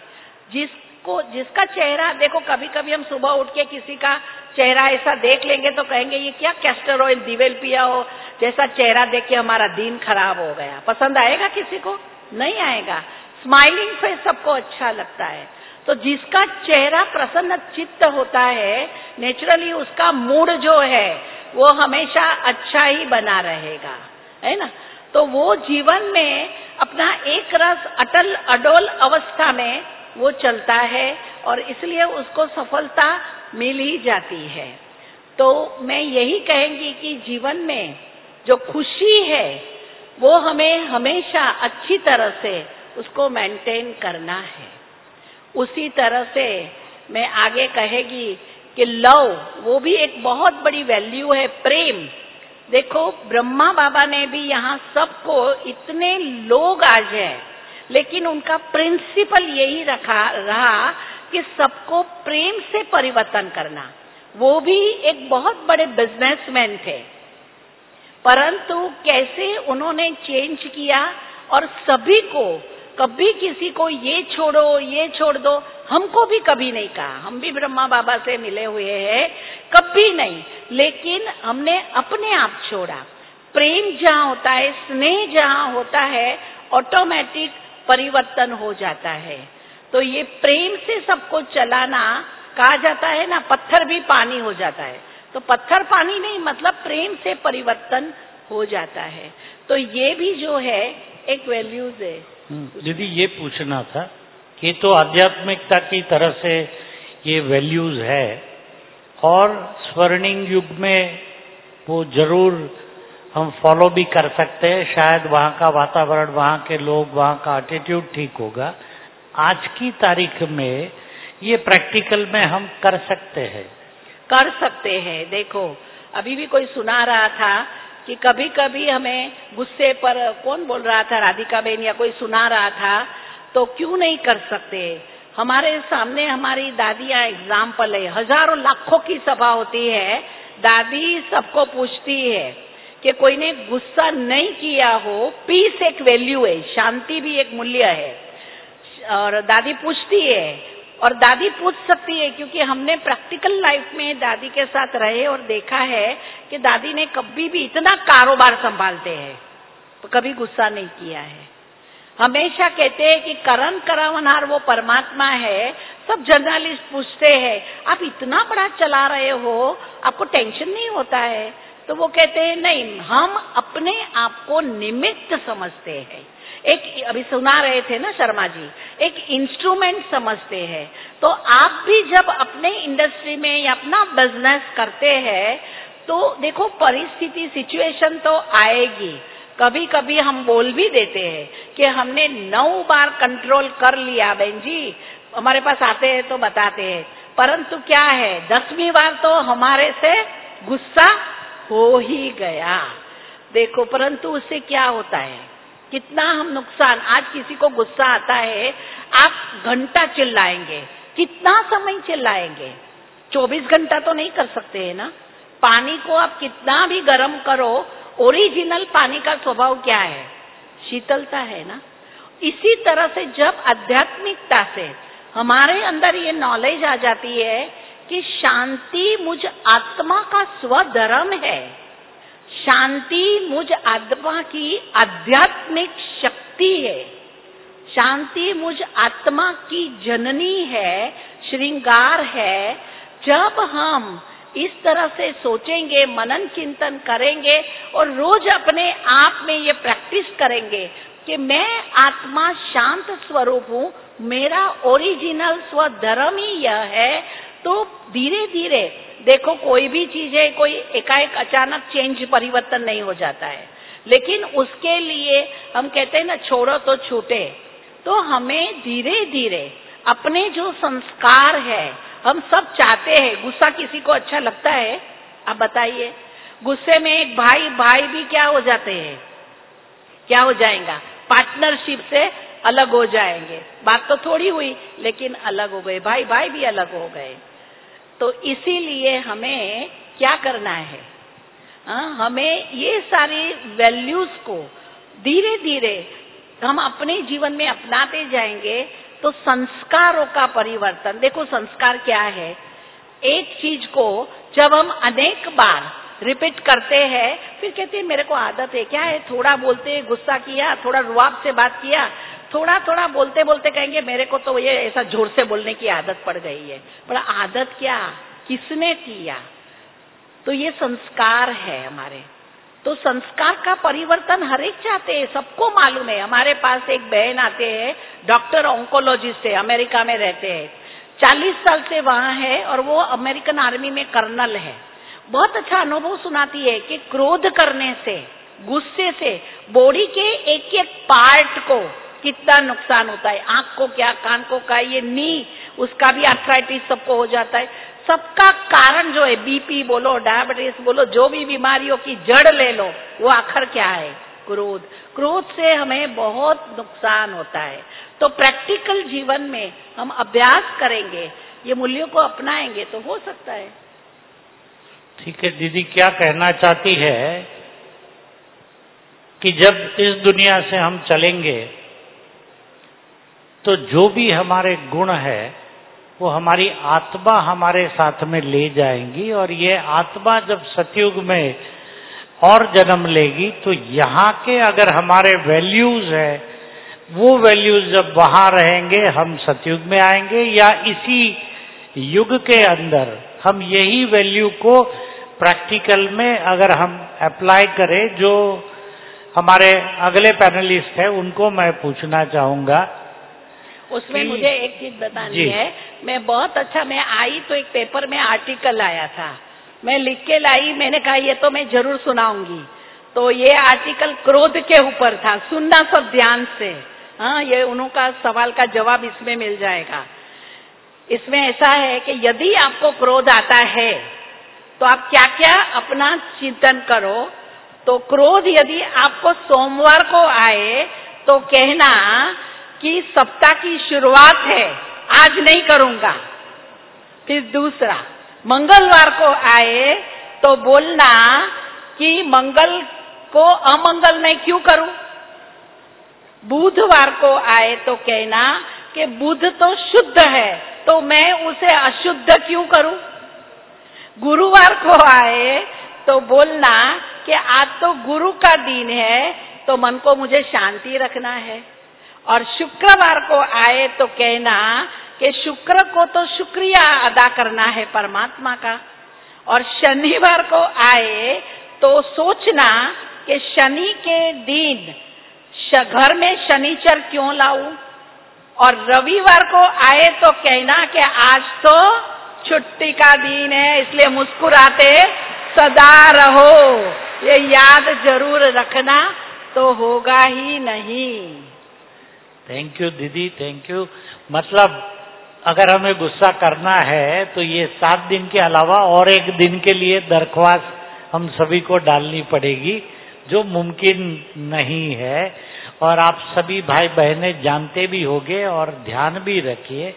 जिसका चेहरा देखो, कभी कभी हम सुबह उठ के किसी का चेहरा ऐसा देख लेंगे तो कहेंगे ये क्या कैस्टर ऑयल दिवेल पिया हो जैसा चेहरा देख के हमारा दिन खराब हो गया। पसंद आएगा किसी को? नहीं आएगा। स्माइलिंग फेस सबको अच्छा लगता है। तो जिसका चेहरा प्रसन्न चित्त होता है, नेचुरली उसका मूड जो है वो हमेशा अच्छा ही बना रहेगा, है ना। तो वो जीवन में अपना एक रस अटल अडोल अवस्था में वो चलता है और इसलिए उसको सफलता मिल ही जाती है। तो मैं यही कहेंगी कि जीवन में जो खुशी है वो हमें हमेशा अच्छी तरह से उसको मेंटेन करना है। उसी तरह से मैं आगे कहेगी कि लव, वो भी एक बहुत बड़ी वैल्यू है, प्रेम। देखो, ब्रह्मा बाबा ने भी यहाँ सबको, इतने लोग आज हैं, लेकिन उनका प्रिंसिपल यही रहा कि सबको प्रेम से परिवर्तन करना। वो भी एक बहुत बड़े बिजनेसमैन थे। परंतु कैसे उन्होंने चेंज किया और सभी को, कभी किसी को ये छोड़ो ये छोड़ दो, हमको भी कभी नहीं कहा। हम भी ब्रह्मा बाबा से मिले हुए हैं, कभी नहीं, लेकिन हमने अपने आप छोड़ा। प्रेम जहाँ होता है, स्नेह जहाँ होता है, ऑटोमेटिक परिवर्तन हो जाता है। तो ये प्रेम से सबको चलाना, कहा जाता है ना, पत्थर भी पानी हो जाता है। तो पत्थर पानी नहीं, मतलब प्रेम से परिवर्तन हो जाता है। तो ये भी जो है एक वैल्यूज है। दीदी ये पूछना था कि तो आध्यात्मिकता की तरह से ये वैल्यूज है और स्वर्णिम युग में वो जरूर हम फॉलो भी कर सकते हैं, शायद वहाँ का वातावरण, वहाँ के लोग, वहाँ का एटीट्यूड ठीक होगा। आज की तारीख में ये प्रैक्टिकल में हम कर सकते हैं? कर सकते हैं। देखो अभी भी कोई सुना रहा था कि कभी कभी हमें गुस्से पर, कौन बोल रहा था, राधिका बहन या कोई सुना रहा था, तो क्यों नहीं कर सकते। हमारे सामने हमारी दादियां एग्जाम्पल है, हजारों लाखों की सभा होती है, दादी सबको पूछती है कि कोई ने गुस्सा नहीं किया हो, पीस एक वैल्यू है, शांति भी एक मूल्य है, और दादी पूछती है। और दादी पूछ सकती है क्योंकि हमने प्रैक्टिकल लाइफ में दादी के साथ रहे और देखा है कि दादी ने कभी भी, इतना कारोबार संभालते हैं तो कभी गुस्सा नहीं किया है। हमेशा कहते हैं कि करण करावनहार वो परमात्मा है। सब जर्नलिस्ट पूछते हैं आप इतना बड़ा चला रहे हो, आपको टेंशन नहीं होता है? तो वो कहते हैं नहीं, हम अपने आप को निमित्त समझते हैं। एक अभी सुना रहे थे ना शर्मा जी, एक इंस्ट्रूमेंट समझते हैं। तो आप भी जब अपने इंडस्ट्री में या अपना बिजनेस करते हैं तो देखो परिस्थिति, सिचुएशन तो आएगी। कभी कभी हम बोल भी देते हैं कि हमने 9 बार कंट्रोल कर लिया, बहन जी हमारे पास आते हैं तो बताते हैं, परंतु क्या है 10वीं बार तो हमारे से गुस्सा हो ही गया। देखो परंतु उससे क्या होता है, कितना हम नुकसान। आज किसी को गुस्सा आता है, आप घंटा चिल्लाएंगे, कितना समय चिल्लाएंगे? 24 घंटा तो नहीं कर सकते हैं ना। पानी को आप कितना भी गर्म करो, ओरिजिनल पानी का स्वभाव क्या है? शीतलता है ना। इसी तरह से जब आध्यात्मिकता से हमारे अंदर ये नॉलेज आ जाती है कि शांति मुझ आत्मा का स्वधर्म है, शांति मुझ आत्मा की आध्यात्मिक शक्ति है, शांति मुझ आत्मा की जननी है, श्रृंगार है। जब हम इस तरह से सोचेंगे, मनन चिंतन करेंगे और रोज अपने आप में ये प्रैक्टिस करेंगे कि मैं आत्मा शांत स्वरूप हूँ, मेरा ओरिजिनल स्वधर्म ही यह है, तो धीरे धीरे देखो कोई भी चीज है, कोई एकाएक अचानक चेंज, परिवर्तन नहीं हो जाता है, लेकिन उसके लिए हम कहते हैं ना छोड़ो तो छूटे। तो हमें धीरे धीरे अपने जो संस्कार है, हम सब चाहते हैं, गुस्सा किसी को अच्छा लगता है? आप बताइए। गुस्से में एक भाई भाई भी क्या हो जाते हैं, क्या हो जाएगा? पार्टनरशिप से अलग हो जाएंगे। बात तो थोड़ी हुई लेकिन अलग हो गए, भाई भाई भी अलग हो गए। तो इसीलिए हमें क्या करना है, हमें ये सारी वैल्यूज को धीरे धीरे हम अपने जीवन में अपनाते जाएंगे तो संस्कारों का परिवर्तन। देखो संस्कार क्या है, एक चीज को जब हम अनेक बार रिपीट करते हैं, फिर कहते हैं मेरे को आदत है, क्या है थोड़ा बोलते गुस्सा किया, थोड़ा रुआब से बात किया, थोड़ा थोड़ा बोलते बोलते कहेंगे मेरे को तो ये ऐसा जोर से बोलने की आदत पड़ गई है। पर आदत क्या, किसने किया? तो ये संस्कार है हमारे। तो संस्कार का परिवर्तन हर एक चाहते हैं, सबको मालूम है। हमारे पास एक बहन आते हैं, डॉक्टर ऑन्कोलॉजिस्ट है, अमेरिका में रहते हैं, 40 साल से वहां है और वो अमेरिकन आर्मी में कर्नल है। बहुत अच्छा अनुभव सुनाती है कि क्रोध करने से, गुस्से से बॉडी के एक एक पार्ट को कितना नुकसान होता है। आंख को क्या, कान को क्या, ये नी, उसका भी आर्थराइटिस सबको हो जाता है। सबका कारण जो है, बीपी बोलो, डायबिटीज बोलो, जो भी बीमारियों की जड़ ले लो, वो आखिर क्या है? क्रोध। क्रोध से हमें बहुत नुकसान होता है। तो प्रैक्टिकल जीवन में हम अभ्यास करेंगे, ये मूल्यों को अपनाएंगे तो हो सकता है। ठीक है दीदी, क्या कहना चाहती है कि जब इस दुनिया से हम चलेंगे तो जो भी हमारे गुण है वो हमारी आत्मा हमारे साथ में ले जाएंगी, और ये आत्मा जब सतयुग में और जन्म लेगी तो यहाँ के अगर हमारे वैल्यूज है वो वैल्यूज जब वहाँ रहेंगे हम सतयुग में आएंगे, या इसी युग के अंदर हम यही वैल्यू को प्रैक्टिकल में अगर हम अप्लाई करें। जो हमारे अगले पैनलिस्ट है उनको मैं पूछना चाहूंगा। उसमें मुझे एक चीज बतानी है। मैं बहुत अच्छा, मैं आई तो एक पेपर में आर्टिकल आया था, मैं लिख के लाई, मैंने कहा ये तो मैं जरूर सुनाऊंगी। तो ये आर्टिकल क्रोध के ऊपर था, सुनना सब ध्यान से। हाँ, ये उनका सवाल का जवाब इसमें मिल जाएगा। इसमें ऐसा है कि यदि आपको क्रोध आता है तो आप क्या क्या अपना चिंतन करो। तो क्रोध यदि आपको सोमवार को आए तो कहना कि सप्ताह की शुरुआत है, आज नहीं करूंगा। फिर दूसरा, मंगलवार को आए तो बोलना कि मंगल को अमंगल मैं क्यों करूं। बुधवार को आए तो कहना कि बुध तो शुद्ध है तो मैं उसे अशुद्ध क्यों करूं। गुरुवार को आए तो बोलना कि आज तो गुरु का दिन है तो मन को मुझे शांति रखना है। और शुक्रवार को आए तो कहना कि शुक्र को तो शुक्रिया अदा करना है परमात्मा का। और शनिवार को आए तो सोचना कि शनि के दिन घर में शनिचर क्यों लाऊं। और रविवार को आए तो कहना कि आज तो छुट्टी का दिन है इसलिए मुस्कुराते सदा रहो। ये याद जरूर रखना तो होगा ही नहीं। थैंक यू दीदी, थैंक यू। मतलब अगर हमें गुस्सा करना है तो ये 7 दिन के अलावा और एक दिन के लिए दरख्वास्त हम सभी को डालनी पड़ेगी, जो मुमकिन नहीं है। और आप सभी भाई बहनें जानते भी होंगे और ध्यान भी रखिए,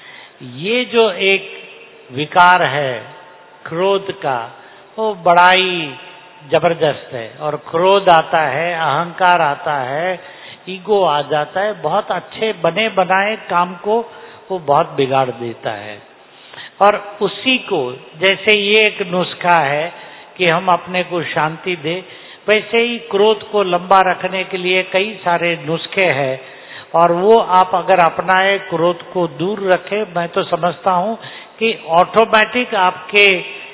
ये जो एक विकार है क्रोध का वो बड़ा ही जबरदस्त है। और क्रोध आता है, अहंकार आता है, ईगो आ जाता है, बहुत अच्छे बने बनाए काम को वो बहुत बिगाड़ देता है। और उसी को, जैसे ये एक नुस्खा है कि हम अपने को शांति दे, वैसे ही क्रोध को लंबा रखने के लिए कई सारे नुस्खे हैं। और वो आप अगर अपनाए, क्रोध को दूर रखे, मैं तो समझता हूँ कि ऑटोमेटिक आपके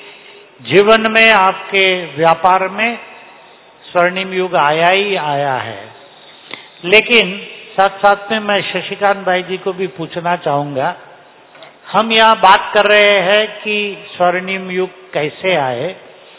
जीवन में, आपके व्यापार में स्वर्णिम युग आया ही आया है। लेकिन साथ साथ में मैं शशिकांत भाई जी को भी पूछना चाहूंगा, हम यहाँ बात कर रहे हैं कि स्वर्णिम युग कैसे आए।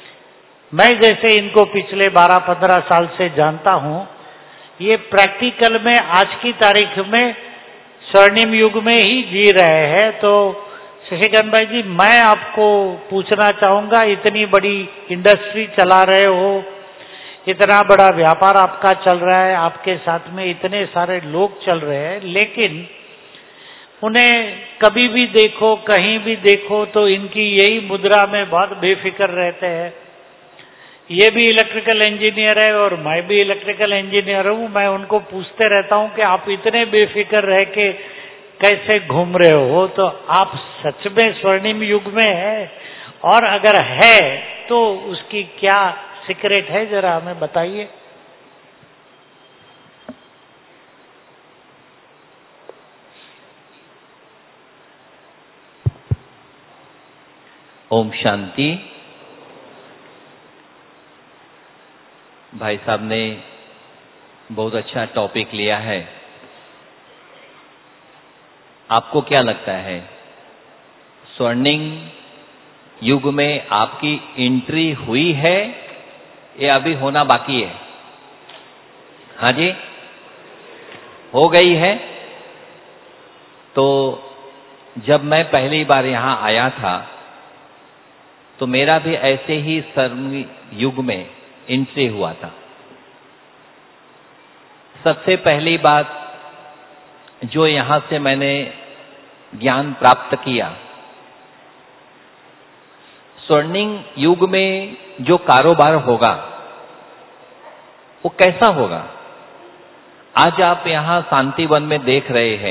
मैं जैसे इनको पिछले 12-15 साल से जानता हूँ, ये प्रैक्टिकल में आज की तारीख में स्वर्णिम युग में ही जी रहे हैं। तो शशिकांत भाई जी, मैं आपको पूछना चाहूंगा, इतनी बड़ी इंडस्ट्री चला रहे हो, इतना बड़ा व्यापार आपका चल रहा है, आपके साथ में इतने सारे लोग चल रहे हैं, लेकिन उन्हें कभी भी देखो, कहीं भी देखो तो इनकी यही मुद्रा में बहुत बेफिक्र रहते हैं। ये भी इलेक्ट्रिकल इंजीनियर है और मैं भी इलेक्ट्रिकल इंजीनियर हूँ। मैं उनको पूछते रहता हूँ कि आप इतने बेफिक्र रह के कैसे घूम रहे हो। तो आप सच में स्वर्णिम युग में है, और अगर है तो उसकी क्या सीक्रेट है, जरा हमें बताइए। ओम शांति। भाई साहब ने बहुत अच्छा टॉपिक लिया है। आपको क्या लगता है, स्वर्णिम युग में आपकी एंट्री हुई है या अभी होना बाकी है? हाँ जी, हो गई है। तो जब मैं पहली बार यहाँ आया था तो मेरा भी ऐसे ही स्वर्णिम युग में एंट्री हुआ था। सबसे पहली बात जो यहाँ से मैंने ज्ञान प्राप्त किया, स्वर्णिम युग में जो कारोबार होगा वो कैसा होगा? आज आप यहां शांति वन में देख रहे हैं,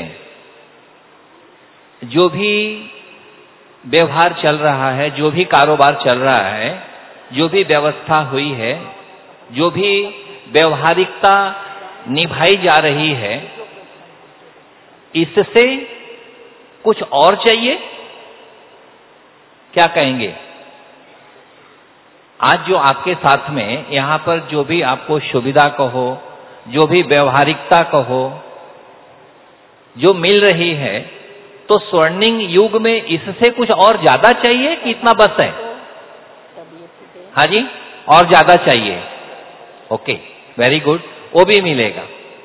जो भी व्यवहार चल रहा है, जो भी कारोबार चल रहा है, जो भी व्यवस्था हुई है, जो भी व्यवहारिकता निभाई जा रही है, इससे कुछ और चाहिए? क्या कहेंगे? आज जो आपके साथ में यहां पर जो भी आपको सुविधा कहो, जो भी व्यवहारिकता कहो, जो मिल रही है, तो स्वर्णिम युग में इससे कुछ और ज्यादा चाहिए कि इतना बस है? हाँ जी, और ज्यादा चाहिए। ओके, वेरी गुड, वो भी मिलेगा।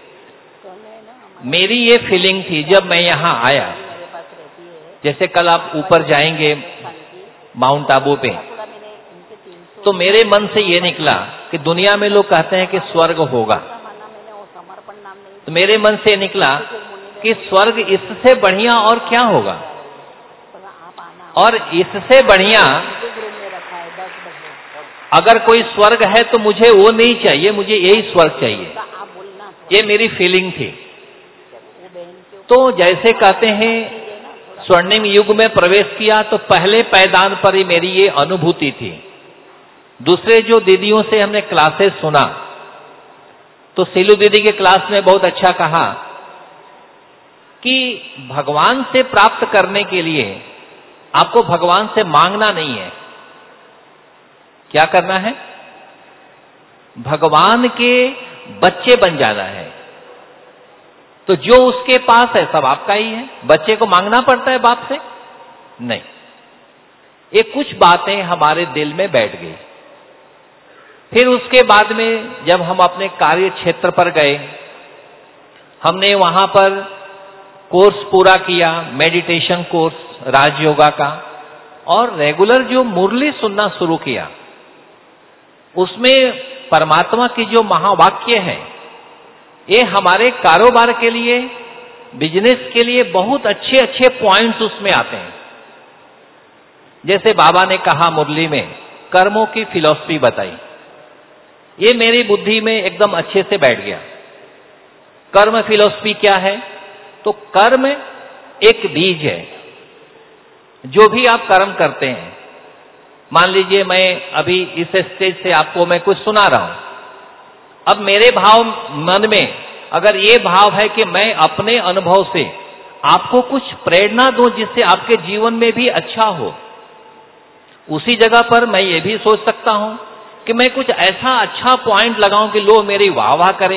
मेरी ये फीलिंग थी जब मैं यहां आया, जैसे कल आप ऊपर जाएंगे माउंट आबू पे, तो मेरे मन से ये निकला कि दुनिया में लोग कहते हैं कि स्वर्ग होगा, तो मेरे मन से निकला कि स्वर्ग इससे बढ़िया और क्या होगा, और इससे बढ़िया अगर कोई स्वर्ग है तो मुझे वो नहीं चाहिए, मुझे यही स्वर्ग चाहिए। ये मेरी फीलिंग थी। तो जैसे कहते हैं स्वर्णिम युग में प्रवेश किया तो पहले पैदान पर ही मेरी ये अनुभूति थी। दूसरे जो दीदियों से हमने क्लासेस सुना, तो सीलू दीदी के क्लास में बहुत अच्छा कहा कि भगवान से प्राप्त करने के लिए आपको भगवान से मांगना नहीं है। क्या करना है? भगवान के बच्चे बन जाना है। तो जो उसके पास है सब आपका ही है। बच्चे को मांगना पड़ता है बाप से? नहीं। ये कुछ बातें हमारे दिल में बैठ गई। फिर उसके बाद में जब हम अपने कार्य क्षेत्र पर गए, हमने वहां पर कोर्स पूरा किया, मेडिटेशन कोर्स राजयोगा का, और रेगुलर जो मुरली सुनना शुरू किया, उसमें परमात्मा की जो महावाक्य है, ये हमारे कारोबार के लिए, बिजनेस के लिए बहुत अच्छे अच्छे पॉइंट्स उसमें आते हैं। जैसे बाबा ने कहा मुरली में, कर्मों की फिलॉसफी बताई, ये मेरी बुद्धि में एकदम अच्छे से बैठ गया। कर्म फिलॉसफी क्या है? तो कर्म एक बीज है। जो भी आप कर्म करते हैं, मान लीजिए मैं अभी इस स्टेज से आपको मैं कुछ सुना रहा हूं, अब मेरे भाव मन में अगर ये भाव है कि मैं अपने अनुभव से आपको कुछ प्रेरणा दूं जिससे आपके जीवन में भी अच्छा हो, उसी जगह पर मैं ये भी सोच सकता हूं कि मैं कुछ ऐसा अच्छा पॉइंट लगाऊं कि लोग मेरी वाह वाह करें।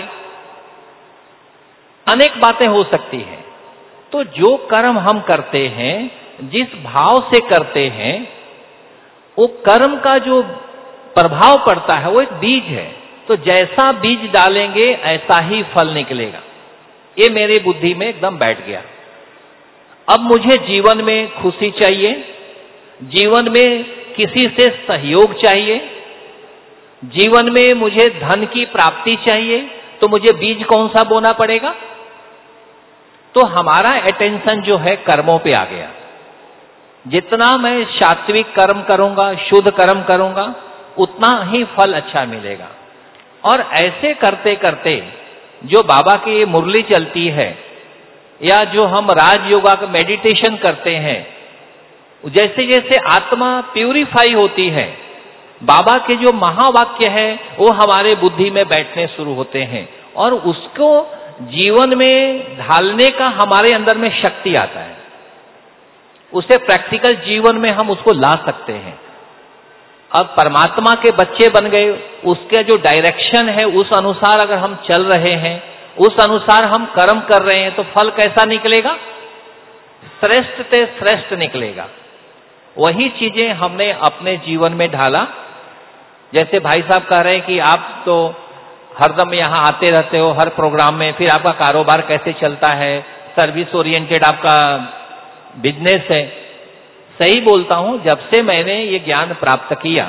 अनेक बातें हो सकती हैं। तो जो कर्म हम करते हैं, जिस भाव से करते हैं, वो कर्म का जो प्रभाव पड़ता है वो एक बीज है। तो जैसा बीज डालेंगे ऐसा ही फल निकलेगा। ये मेरी बुद्धि में एकदम बैठ गया। अब मुझे जीवन में खुशी चाहिए, जीवन में किसी से सहयोग चाहिए, जीवन में मुझे धन की प्राप्ति चाहिए, तो मुझे बीज कौन सा बोना पड़ेगा? तो हमारा अटेंशन जो है कर्मों पे आ गया। जितना मैं सात्विक कर्म करूंगा, शुद्ध कर्म करूंगा, उतना ही फल अच्छा मिलेगा। और ऐसे करते करते जो बाबा की मुरली चलती है, या जो हम राजयोगा का मेडिटेशन करते हैं, जैसे जैसे आत्मा प्यूरिफाई होती है, बाबा के जो महावाक्य है वो हमारे बुद्धि में बैठने शुरू होते हैं, और उसको जीवन में ढालने का हमारे अंदर में शक्ति आता है। उसे प्रैक्टिकल जीवन में हम उसको ला सकते हैं। अब परमात्मा के बच्चे बन गए, उसके जो डायरेक्शन है उस अनुसार अगर हम चल रहे हैं, उस अनुसार हम कर्म कर रहे हैं, तो फल कैसा निकलेगा? श्रेष्ठ से श्रेष्ठ निकलेगा। वही चीजें हमने अपने जीवन में ढाला। जैसे भाई साहब कह रहे हैं कि आप तो हरदम यहाँ आते रहते हो हर प्रोग्राम में, फिर आपका कारोबार कैसे चलता है, सर्विस ओरिएंटेड आपका बिजनेस है। सही बोलता हूं, जब से मैंने ये ज्ञान प्राप्त किया,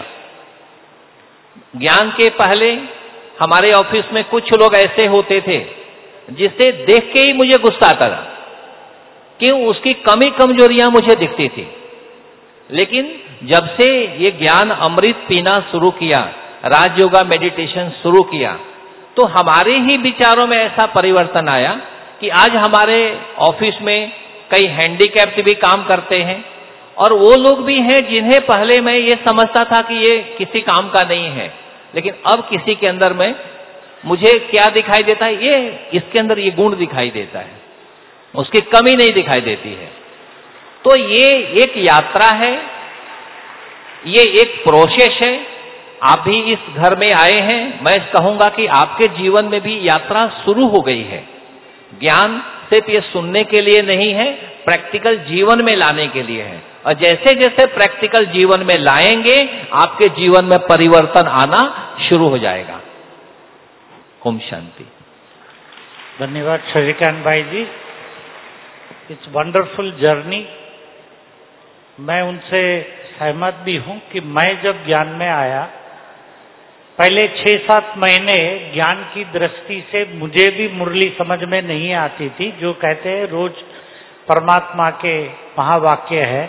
ज्ञान के पहले हमारे ऑफिस में कुछ लोग ऐसे होते थे जिसे देख के ही मुझे गुस्सा आता था, क्यों? उसकी कमी कमजोरियां मुझे दिखती थी। लेकिन जब से ये ज्ञान अमृत पीना शुरू किया, राजयोगा मेडिटेशन शुरू किया, तो हमारे ही विचारों में ऐसा परिवर्तन आया कि आज हमारे ऑफिस में कई हैंडीकैप्ड भी काम करते हैं, और वो लोग भी हैं जिन्हें पहले मैं ये समझता था कि ये किसी काम का नहीं है, लेकिन अब किसी के अंदर में मुझे क्या दिखाई देता है, ये इसके अंदर ये गुण दिखाई देता है, उसकी कमी नहीं दिखाई देती है। तो ये एक यात्रा है, ये एक प्रोसेस है। आप भी इस घर में आए हैं, मैं कहूंगा कि आपके जीवन में भी यात्रा शुरू हो गई है। ज्ञान सिर्फ ये सुनने के लिए नहीं है, प्रैक्टिकल जीवन में लाने के लिए है, और जैसे जैसे प्रैक्टिकल जीवन में लाएंगे आपके जीवन में परिवर्तन आना शुरू हो जाएगा। ओम शांति। धन्यवाद शशिकांत भाई जी। It's wonderful journey. मैं उनसे सहमत भी हूं कि मैं जब ज्ञान में आया, पहले 6-7 महीने ज्ञान की दृष्टि से मुझे भी मुरली समझ में नहीं आती थी, जो कहते हैं रोज परमात्मा के महावाक्य है,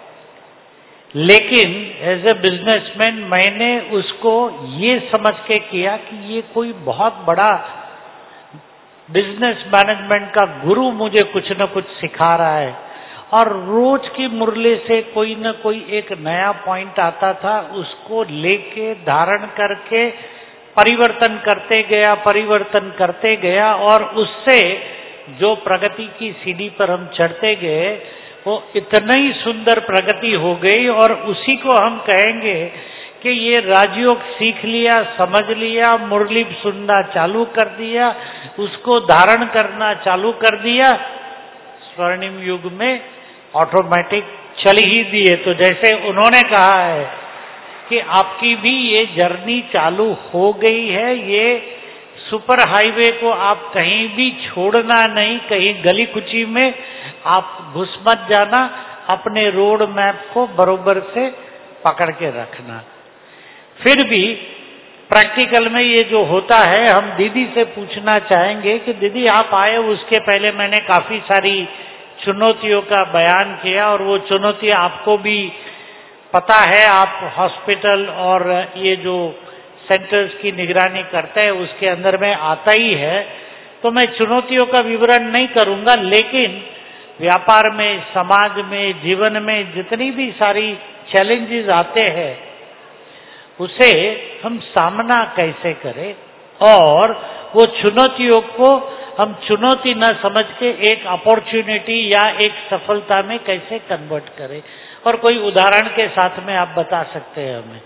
लेकिन एज ए बिजनेसमैन मैंने उसको ये समझ के किया कि ये कोई बहुत बड़ा बिजनेस मैनेजमेंट का गुरु मुझे कुछ न कुछ सिखा रहा है, और रोज की मुरली से कोई न कोई एक नया पॉइंट आता था, उसको लेके धारण करके परिवर्तन करते गया, और उससे जो प्रगति की सीढ़ी पर हम चढ़ते गए वो इतना ही सुंदर प्रगति हो गई, और उसी को हम कहेंगे कि ये राजयोग सीख लिया, समझ लिया, मुरली सुनना चालू कर दिया, उसको धारण करना चालू कर दिया, स्वर्णिम युग में ऑटोमेटिक चल ही दिए। तो जैसे उन्होंने कहा है कि आपकी भी ये जर्नी चालू हो गई है, ये सुपर हाईवे को आप कहीं भी छोड़ना नहीं, कहीं गली कुची में आप घुस मत जाना, अपने रोड मैप को बरोबर से पकड़ के रखना। फिर भी प्रैक्टिकल में ये जो होता है, हम दीदी से पूछना चाहेंगे कि दीदी आप आए उसके पहले मैंने काफी सारी चुनौतियों का बयान किया, और वो चुनौतियां आपको भी पता है, आप हॉस्पिटल और ये जो सेंटर्स की निगरानी करते हैं उसके अंदर में आता ही है, तो मैं चुनौतियों का विवरण नहीं करूंगा, लेकिन व्यापार में, समाज में, जीवन में जितनी भी सारी चैलेंजेस आते हैं उसे हम सामना कैसे करें, और वो चुनौतियों को हम चुनौती न समझ के एक अपॉर्चुनिटी या एक सफलता में कैसे कन्वर्ट करें, और कोई उदाहरण के साथ में आप बता सकते हैं हमें।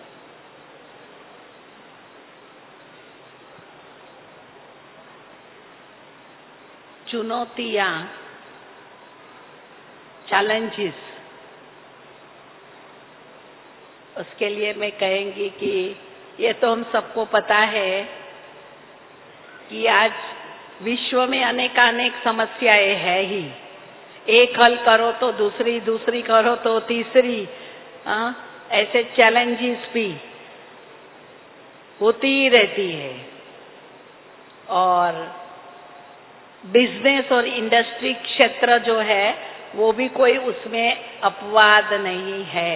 चुनौतियां, चैलेंजेस, उसके लिए मैं कहेंगी कि ये तो हम सबको पता है कि आज विश्व में अनेकानेक समस्याएं है ही, एक हल करो तो दूसरी, दूसरी करो तो तीसरी, ऐसे चैलेंजेस भी होती ही रहती है। और बिजनेस और इंडस्ट्री क्षेत्र जो है वो भी कोई उसमें अपवाद नहीं है।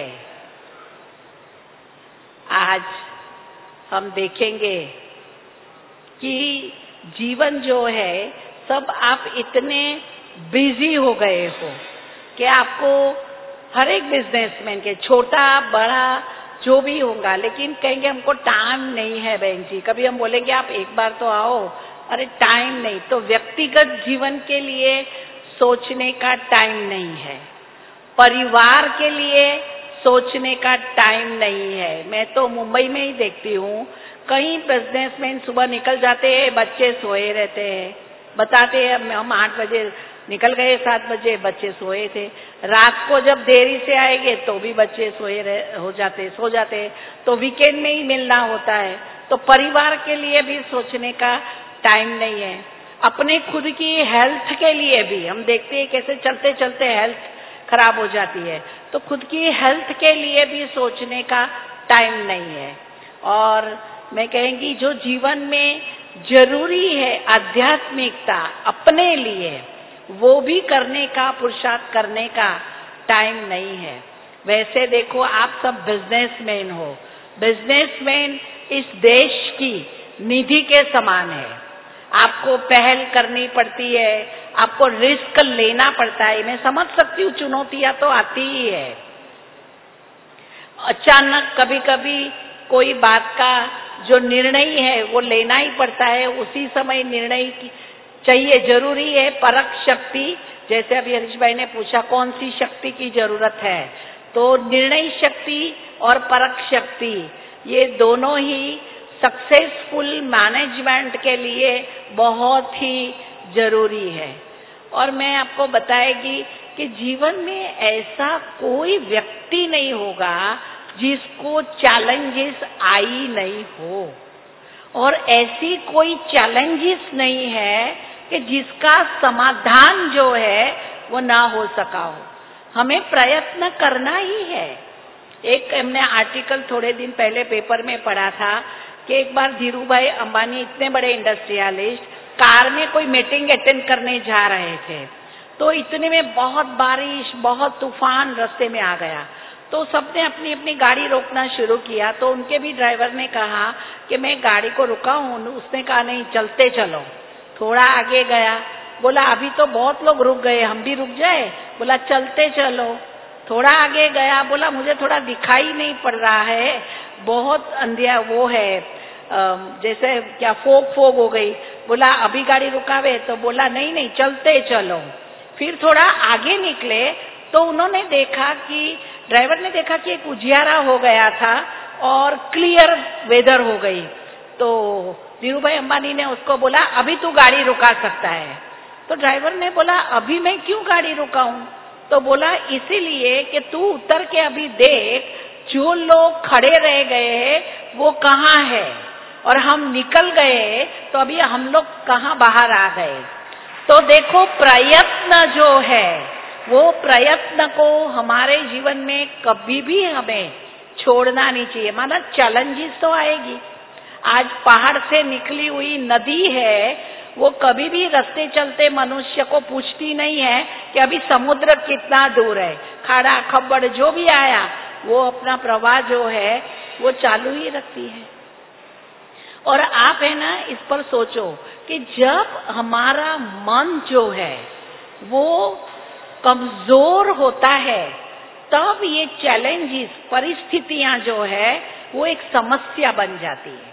आज हम देखेंगे कि जीवन जो है, सब आप इतने बिजी हो गए हो कि आपको हर एक बिजनेसमैन के, छोटा बड़ा जो भी होगा, लेकिन कहेंगे हमको टाइम नहीं है बहन जी। कभी हम बोलेंगे आप एक बार तो आओ, अरे टाइम नहीं। तो व्यक्तिगत जीवन के लिए सोचने का टाइम नहीं है, परिवार के लिए सोचने का टाइम नहीं है। मैं तो मुंबई में ही देखती हूँ, कई बिजनेसमैन सुबह निकल जाते हैं, बच्चे सोए रहते हैं, बताते हैं हम 8 बजे निकल गए, 7 बजे बच्चे सोए थे। रात को जब देरी से आएंगे तो भी बच्चे सो जाते। तो वीकेंड में ही मिलना होता है। तो परिवार के लिए भी सोचने का टाइम नहीं है। अपने खुद की हेल्थ के लिए भी हम देखते हैं कैसे चलते चलते हेल्थ खराब हो जाती है, तो खुद की हेल्थ के लिए भी सोचने का टाइम नहीं है। और मैं कहेंगी जो जीवन में जरूरी है आध्यात्मिकता अपने लिए, वो भी करने का, पुरुषार्थ करने का टाइम नहीं है। वैसे देखो आप सब बिजनेसमैन हो, बिजनेसमैन इस देश की निधि के समान है। आपको पहल करनी पड़ती है, आपको रिस्क लेना पड़ता है। मैं समझ सकती हूँ, चुनौतियां तो आती ही है। अचानक कभी कभी कोई बात का जो निर्णय है वो लेना ही पड़ता है, उसी समय निर्णय चाहिए, जरूरी है। परख शक्ति, जैसे अभी हरीश भाई ने पूछा कौन सी शक्ति की जरूरत है, तो निर्णय शक्ति और परख शक्ति, ये दोनों ही सक्सेसफुल मैनेजमेंट के लिए बहुत ही जरूरी है। और मैं आपको बताएगी कि जीवन में ऐसा कोई व्यक्ति नहीं होगा जिसको चैलेंजेस आई नहीं हो, और ऐसी कोई चैलेंजेस नहीं है कि जिसका समाधान जो है वो ना हो सका हो। हमें प्रयत्न करना ही है। एक हमने आर्टिकल थोड़े दिन पहले पेपर में पढ़ा था कि एक बार धीरूभाई अंबानी, इतने बड़े इंडस्ट्रियलिस्ट, कार में कोई मीटिंग अटेंड करने जा रहे थे, तो इतने में बहुत बारिश, बहुत तूफान रास्ते में आ गया, तो सबने अपनी अपनी गाड़ी रोकना शुरू किया। तो उनके भी ड्राइवर ने कहा कि मैं गाड़ी को रुका हूं, उसने कहा नहीं चलते चलो। थोड़ा आगे गया, बोला अभी तो बहुत लोग रुक गए, हम भी रुक जाए, बोला चलते चलो। थोड़ा आगे गया, बोला मुझे थोड़ा दिखाई नहीं पड़ रहा है, बहुत अंधिया वो है, जैसे क्या फोग हो गई, बोला अभी गाड़ी रुकावे, तो बोला नहीं नहीं चलते चलो। फिर थोड़ा आगे निकले तो उन्होंने देखा कि ड्राइवर ने देखा कि एक उजियारा हो गया था और क्लियर वेदर हो गई। तो धीरूभाई अंबानी ने उसको बोला अभी तू गाड़ी रुका सकता है। तो ड्राइवर ने बोला अभी मैं क्यों गाड़ी रुकाऊं? तो बोला इसीलिए कि तू उतर के अभी देख, जो लोग खड़े रह गए हैं वो कहाँ है, और हम निकल गए तो अभी हम लोग कहाँ बाहर आ गए। तो देखो, प्रयत्न जो है वो प्रयत्न को हमारे जीवन में कभी भी हमें छोड़ना नहीं चाहिए। माना चैलेंजेस तो आएगी। आज पहाड़ से निकली हुई नदी है, वो कभी भी रास्ते चलते मनुष्य को पूछती नहीं है कि अभी समुद्र कितना दूर है। खाड़ा खब्बड़ जो भी आया वो अपना प्रवाह जो है वो चालू ही रखती है। और आप है ना, इस पर सोचो कि जब हमारा मन जो है वो कमजोर होता है, तब ये चैलेंजेस, परिस्थितियां जो है वो एक समस्या बन जाती है।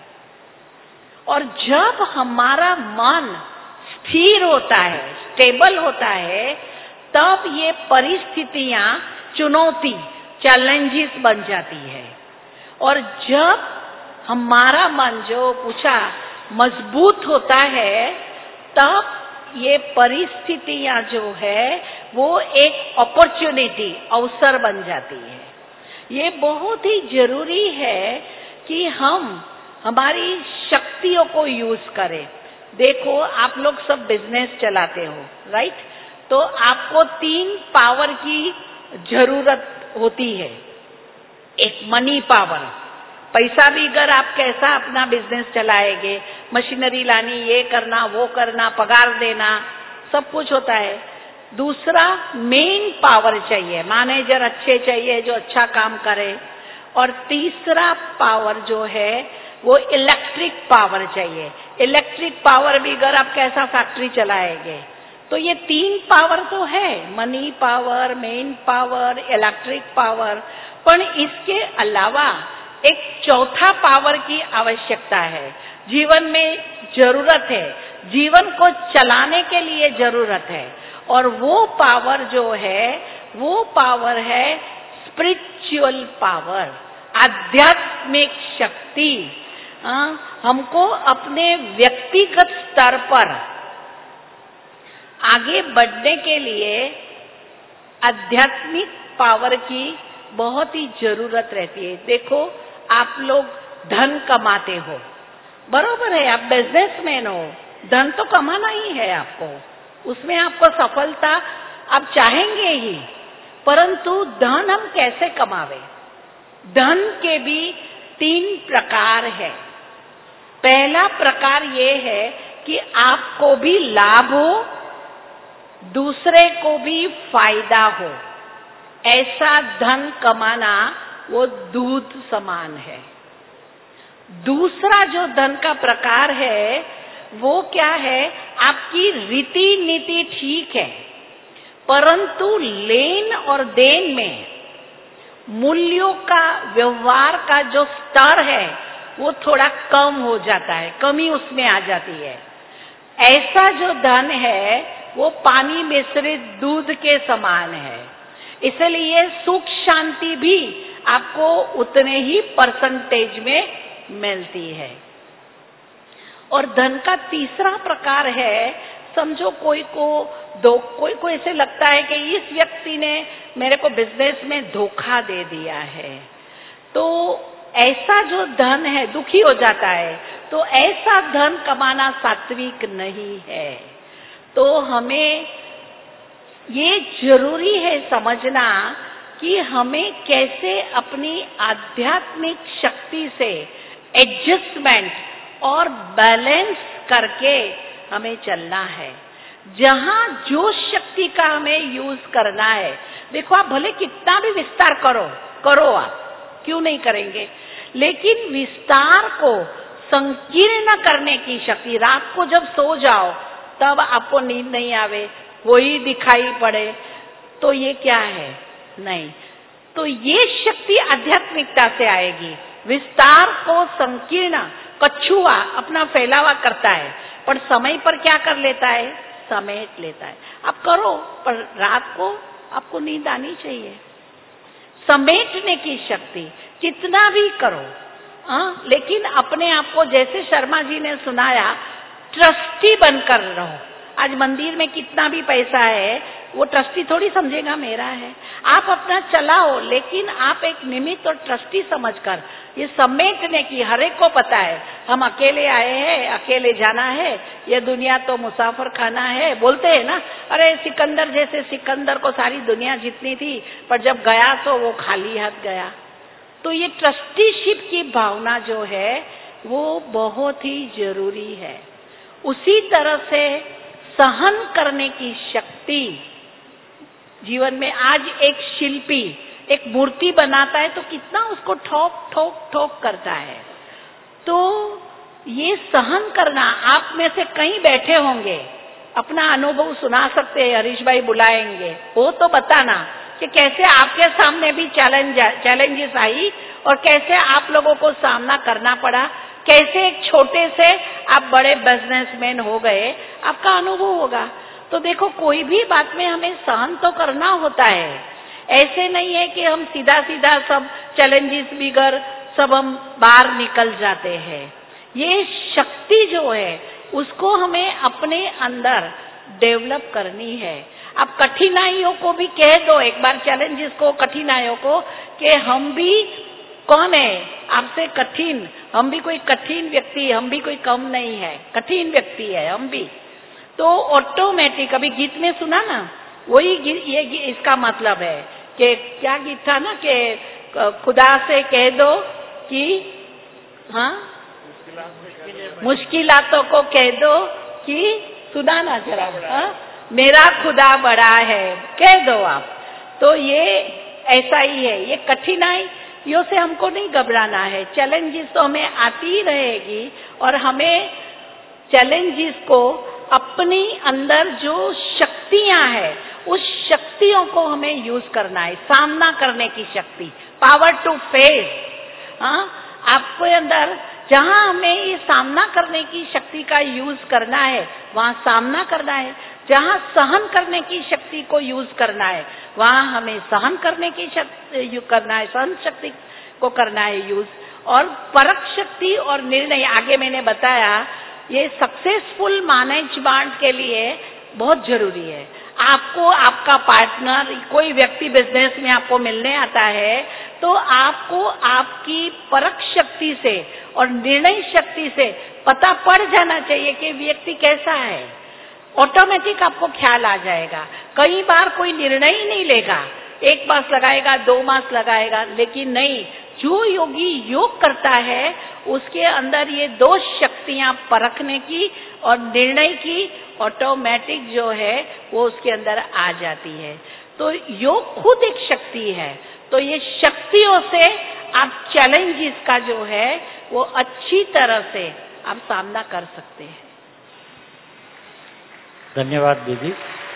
और जब हमारा मन स्थिर होता है, स्टेबल होता है, तब ये परिस्थितियां चुनौती, चैलेंजेस बन जाती है। और जब हमारा मन जो पूछा मजबूत होता है, तब ये परिस्थितियां जो है वो एक अपॉर्चुनिटी, अवसर बन जाती है। ये बहुत ही जरूरी है कि हम हमारी शक्तियों को यूज करें। देखो, आप लोग सब बिजनेस चलाते हो, राइट? तो आपको 3 पावर की जरूरत होती है। एक मनी पावर, पैसा भी अगर आप कैसा अपना बिजनेस चलाएंगे, मशीनरी लानी, ये करना वो करना, पगार देना, सब कुछ होता है। दूसरा मेन पावर चाहिए, मैनेजर अच्छे चाहिए जो अच्छा काम करे। और तीसरा पावर जो है वो इलेक्ट्रिक पावर चाहिए। इलेक्ट्रिक पावर भी अगर आप कैसा फैक्ट्री चलाएंगे, तो ये 3 पावर तो है, money power, men power, electric power. पर इसके अलावा एक चौथा पावर की आवश्यकता है, जीवन में जरूरत है, जीवन को चलाने के लिए जरूरत है। और वो पावर जो है वो पावर है स्पिरिचुअल पावर, आध्यात्मिक शक्ति। हमको अपने व्यक्तिगत स्तर पर आगे बढ़ने के लिए आध्यात्मिक पावर की बहुत ही जरूरत रहती है। देखो, आप लोग धन कमाते हो, बरोबर है, आप बिजनेसमैन हो, धन तो कमाना ही है आपको, उसमें आपको सफलता आप चाहेंगे ही। परंतु धन हम कैसे कमावे? धन के भी 3 प्रकार है। पहला प्रकार ये है कि आपको भी लाभ हो, दूसरे को भी फायदा हो। ऐसा धन कमाना वो दूध समान है। दूसरा जो धन का प्रकार है वो क्या है, आपकी रीति नीति ठीक है, परंतु लेन और देन में मूल्यों का, व्यवहार का जो स्तर है वो थोड़ा कम हो जाता है, कमी उसमें आ जाती है। ऐसा जो धन है वो पानी मिश्रित दूध के समान है, इसलिए सुख शांति भी आपको उतने ही परसेंटेज में मिलती है। और धन का तीसरा प्रकार है, समझो कोई को ऐसे लगता है कि इस व्यक्ति ने मेरे को बिजनेस में धोखा दे दिया है, तो ऐसा जो धन है दुखी हो जाता है, तो ऐसा धन कमाना सात्विक नहीं है। तो हमें ये जरूरी है समझना कि हमें कैसे अपनी आध्यात्मिक शक्ति से एडजस्टमेंट और बैलेंस करके हमें चलना है। जहां जो शक्ति का हमें यूज करना है, देखो आप भले कितना भी विस्तार करो आप, क्यों नहीं करेंगे, लेकिन विस्तार को संकीर्ण करने की शक्ति, रात को जब सो जाओ तब आपको नींद नहीं आवे, वही दिखाई पड़े, तो ये क्या है, नहीं। तो ये शक्ति आध्यात्मिकता से आएगी। विस्तार को संकीर्ण, कछुआ अपना फैलावा करता है पर समय पर क्या कर लेता है, समेट लेता है। आप करो पर रात को आपको नींद आनी चाहिए। समेटने की शक्ति कितना भी करो, लेकिन अपने आप को, जैसे शर्मा जी ने सुनाया, ट्रस्टी बनकर रहो। आज मंदिर में कितना भी पैसा है, वो ट्रस्टी थोड़ी समझेगा मेरा है। आप अपना चलाओ, लेकिन आप एक निमित्त और ट्रस्टी समझकर ये समेटने की, हर एक को पता है हम अकेले आए हैं, अकेले जाना है, ये दुनिया तो मुसाफिर खाना है, बोलते हैं ना। अरे सिकंदर जैसे सिकंदर को सारी दुनिया जितनी थी, पर जब गया तो वो खाली हाथ गया। तो ये ट्रस्टीशिप की भावना जो है वो बहुत ही जरूरी है। उसी तरह से सहन करने की शक्ति जीवन में, आज एक शिल्पी एक मूर्ति बनाता है तो कितना उसको ठोक ठोक ठोक करता है। तो ये सहन करना, आप में से कई बैठे होंगे, अपना अनुभव सुना सकते हैं, हरीश भाई बुलाएंगे, वो तो बताना कि कैसे आपके सामने भी चैलेंजेस आई और कैसे आप लोगों को सामना करना पड़ा, कैसे एक छोटे से आप बड़े बिजनेसमैन हो गए, आपका अनुभव होगा। तो देखो, कोई भी बात में हमें सहन तो करना होता है। ऐसे नहीं है कि हम सीधा सीधा सब चैलेंजेस बिगर सब हम बाहर निकल जाते हैं। ये शक्ति जो है उसको हमें अपने अंदर डेवलप करनी है। आप कठिनाइयों को भी कह दो एक बार, चैलेंजेस को, कठिनाइयों को, कि हम भी कौन है आपसे कठिन, हम भी कोई कठिन व्यक्ति, हम भी कोई कम नहीं है, कठिन व्यक्ति है हम भी। तो ऑटोमेटिक, अभी गीत में सुना ना, वही ये इसका मतलब है कि क्या गीत था ना, कि खुदा से कह दो कि हाँ, मुश्किलातों को कह दो कि, सुना ना जरा, मेरा खुदा बड़ा है, कह दो आप। तो ये ऐसा ही है, ये कठिनाइयों से हमको नहीं घबराना है। चैलेंजेस तो हमें आती ही रहेगी और हमें चैलेंजेस को अपनी अंदर जो शक्तियां हैं उस शक्तियों को हमें यूज करना है, सामना करने की शक्ति, पावर टू फेस। आपके अंदर जहां हमें ये सामना करने की शक्ति का यूज करना है वहां सामना करना है, जहां सहन करने की शक्ति को यूज करना है वहां हमें सहन करने की शक्ति करना है, सहन शक्ति को करना है यूज। और परख शक्ति और निर्णय, आगे मैंने बताया, ये सक्सेसफुल मैनेजमेंट के लिए बहुत जरूरी है। आपको आपका पार्टनर, कोई व्यक्ति बिजनेस में आपको मिलने आता है तो आपको आपकी परख शक्ति से और निर्णय शक्ति से पता पड़ जाना चाहिए कि व्यक्ति कैसा है। ऑटोमेटिक आपको ख्याल आ जाएगा। कई बार कोई निर्णय ही नहीं लेगा, 1 मास लगाएगा, 2 मास लगाएगा, लेकिन नहीं, जो योगी योग करता है उसके अंदर ये 2 शक्तियां परखने की और निर्णय की ऑटोमेटिक जो है वो उसके अंदर आ जाती है। तो योग खुद एक शक्ति है। तो ये शक्तियों से आप चैलेंजेस का जो है वो अच्छी तरह से आप सामना कर सकते हैं। धन्यवाद दीदी।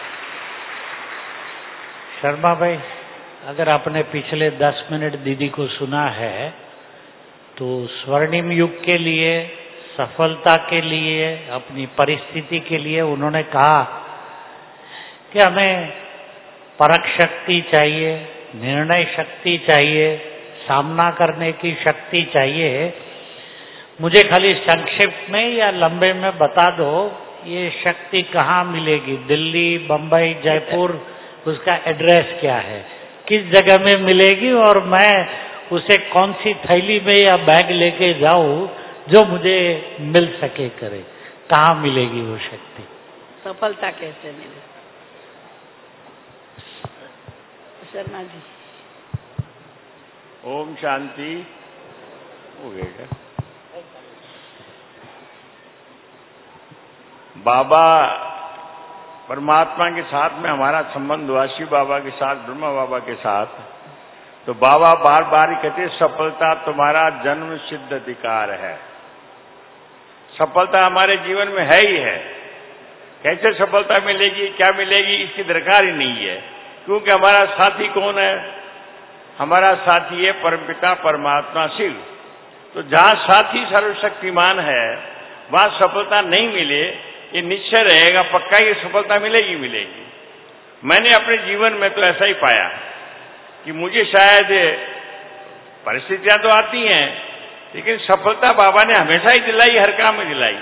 शर्मा भाई, अगर आपने पिछले 10 मिनट दीदी को सुना है तो स्वर्णिम युग के लिए, सफलता के लिए, अपनी परिस्थिति के लिए उन्होंने कहा कि हमें परख शक्ति चाहिए, निर्णय शक्ति चाहिए, सामना करने की शक्ति चाहिए। मुझे खाली संक्षिप्त में या लंबे में बता दो ये शक्ति कहाँ मिलेगी, दिल्ली, बम्बई, जयपुर, उसका एड्रेस क्या है, किस जगह में मिलेगी और मैं उसे कौन सी थैली में या बैग लेके जाऊं जो मुझे मिल सके करे, कहाँ मिलेगी वो शक्ति? सफलता कैसे मिले? शर्मा जी। ओम शांति। हो गया। बाबा परमात्मा के साथ में हमारा संबंध हुआ, शिव बाबा के साथ, ब्रह्मा बाबा के साथ। तो बाबा बार बार ही कहते सफलता तुम्हारा जन्म सिद्ध अधिकार है। सफलता हमारे जीवन में है ही है। कैसे सफलता मिलेगी, क्या मिलेगी, इसकी दरकार ही नहीं है, क्योंकि हमारा साथी कौन है? हमारा साथी है परमपिता परमात्मा शिव। तो जहां साथी सर्वशक्तिमान है वहां सफलता नहीं मिले ये निश्चय रहेगा, पक्का ये सफलता मिलेगी मिलेगी। मैंने अपने जीवन में तो ऐसा ही पाया कि मुझे शायद परिस्थितियां तो आती हैं लेकिन सफलता बाबा ने हमेशा ही दिलाई, हर काम में दिलाई।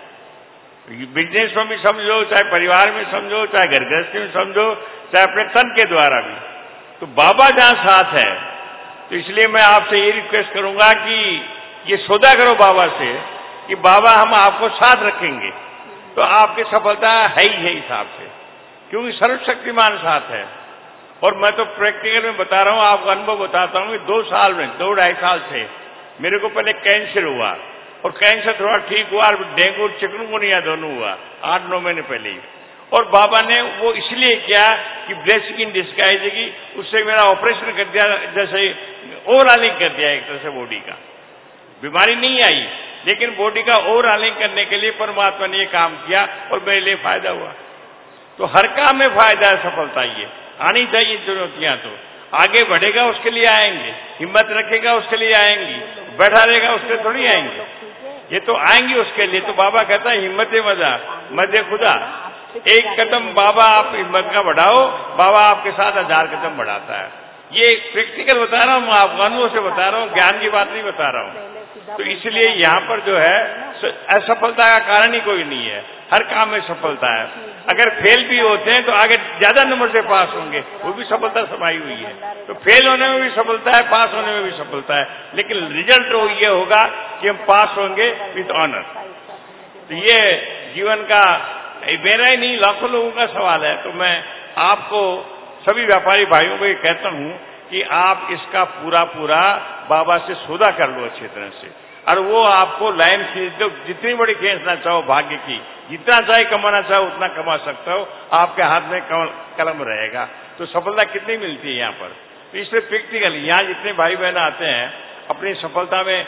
बिजनेस में भी समझो, चाहे परिवार में समझो, चाहे घर गृहस्थी में समझो, चाहे अपने तन के द्वारा भी। तो बाबा जहां साथ है, तो इसलिए मैं आपसे ये रिक्वेस्ट करूंगा कि ये सौदा करो बाबा से कि बाबा हम आपको साथ रखेंगे, तो आपकी सफलता है ही है हिसाब से, क्योंकि सर्वशक्तिमान साथ है। और मैं तो प्रैक्टिकल में बता रहा हूं, आपको अनुभव बताता हूं कि 2 साल में, 2-2.5 साल से मेरे को पहले कैंसर हुआ और कैंसर थोड़ा ठीक हुआ, डेंगू और चिकनगुनिया दोनों हुआ 8-9 महीने पहले ही। और बाबा ने वो इसलिए किया कि ब्लेसिंग इन डिस्गाइज की, उससे मेरा ऑपरेशन कर दिया, जैसे ओवरऑलिंग कर दिया एक तरह से बॉडी का। बीमारी नहीं आई लेकिन बॉडी का ओवरऑलिंग करने के लिए परमात्मा ने ये काम किया और मेरे लिए फायदा हुआ। तो हर काम में फायदा है, सफलता ये आनी चाहिए। चुनौतियां तो आगे बढ़ेगा उसके लिए आएंगे, हिम्मत रखेगा उसके लिए आएंगी, बैठा रहेगा उसके लिए थोड़ी आएंगे, ये तो आएंगी उसके लिए। तो बाबा कहता है हिम्मत मजा मध्य खुदा, एक कदम बाबा आप हिम्मत का बढ़ाओ, बाबा आपके साथ 1000 कदम बढ़ाता है। ये प्रैक्टिकल बता रहा हूं, आपको अनुभव से बता रहा हूं, ज्ञान की बात नहीं बता रहा हूं। तो इसलिए यहाँ पर जो है असफलता का कारण ही कोई नहीं है, हर काम में सफलता है। अगर फेल भी होते हैं तो आगे ज्यादा नंबर से पास होंगे, वो भी सफलता समाई हुई है। तो फेल होने में भी सफलता है, पास होने में भी सफलता है, लेकिन रिजल्ट तो ये होगा कि हम पास होंगे विद ऑनर। तो ये जीवन का मेरा ही नहीं लाखों लोगों का सवाल है। तो मैं आपको सभी व्यापारी भाइयों को ये कहता हूं कि आप इसका पूरा बाबा से सौदा कर लो अच्छी तरह से, और वो आपको लाइन खींच दो, जितनी बड़ी खींचना चाहो भाग्य की, जितना चाहे कमाना चाहो उतना कमा सकते हो, आपके हाथ में कलम रहेगा। तो सफलता कितनी मिलती है यहाँ पर? तो इसलिए प्रैक्टिकल यहाँ जितने भाई बहन आते हैं अपनी सफलता में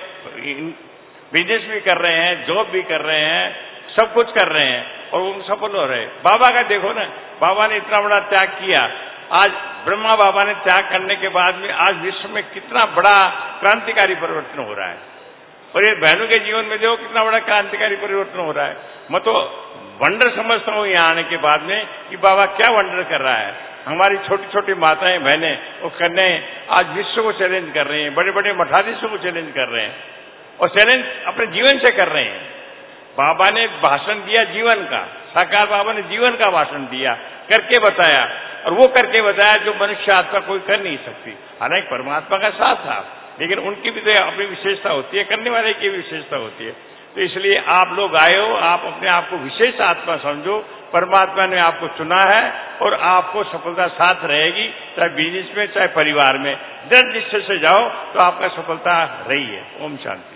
बिजनेस भी कर रहे हैं, जॉब भी कर रहे हैं, सब कुछ कर रहे हैं और वो सफल हो रहे हैं। बाबा का देखो ना, बाबा ने इतना बड़ा त्याग किया, आज ब्रह्मा बाबा ने त्याग करने के बाद में आज विश्व में कितना बड़ा क्रांतिकारी परिवर्तन हो रहा है। और ये बहनों के जीवन में देखो कितना बड़ा क्रांतिकारी परिवर्तन हो रहा है। मैं तो वंडर समझता हूँ यहाँ आने के बाद में कि बाबा क्या वंडर कर रहा है। हमारी छोटी छोटी माताएं बहनें वो करने आज विश्व को चैलेंज कर रहे हैं, बड़े बड़े मठाधीशों को चैलेंज कर रहे हैं और चैलेंज अपने जीवन से कर रहे हैं। बाबा ने भाषण दिया जीवन का, साकार बाबा ने जीवन का भाषण दिया, करके बताया, और वो करके बताया जो मनुष्य आत्मा कोई कर नहीं सकती। हालांकि परमात्मा का साथ था लेकिन उनकी भी तो अपनी विशेषता होती है, करने वाले की विशेषता होती है। तो इसलिए आप लोग आए हो, आप अपने आप को विशेष आत्मा समझो, परमात्मा ने आपको चुना है और आपको सफलता साथ रहेगी, चाहे बिजनेस में चाहे परिवार में। दृढ़ निश्चय से जाओ तो आपका सफलता रही है। ओम शांति।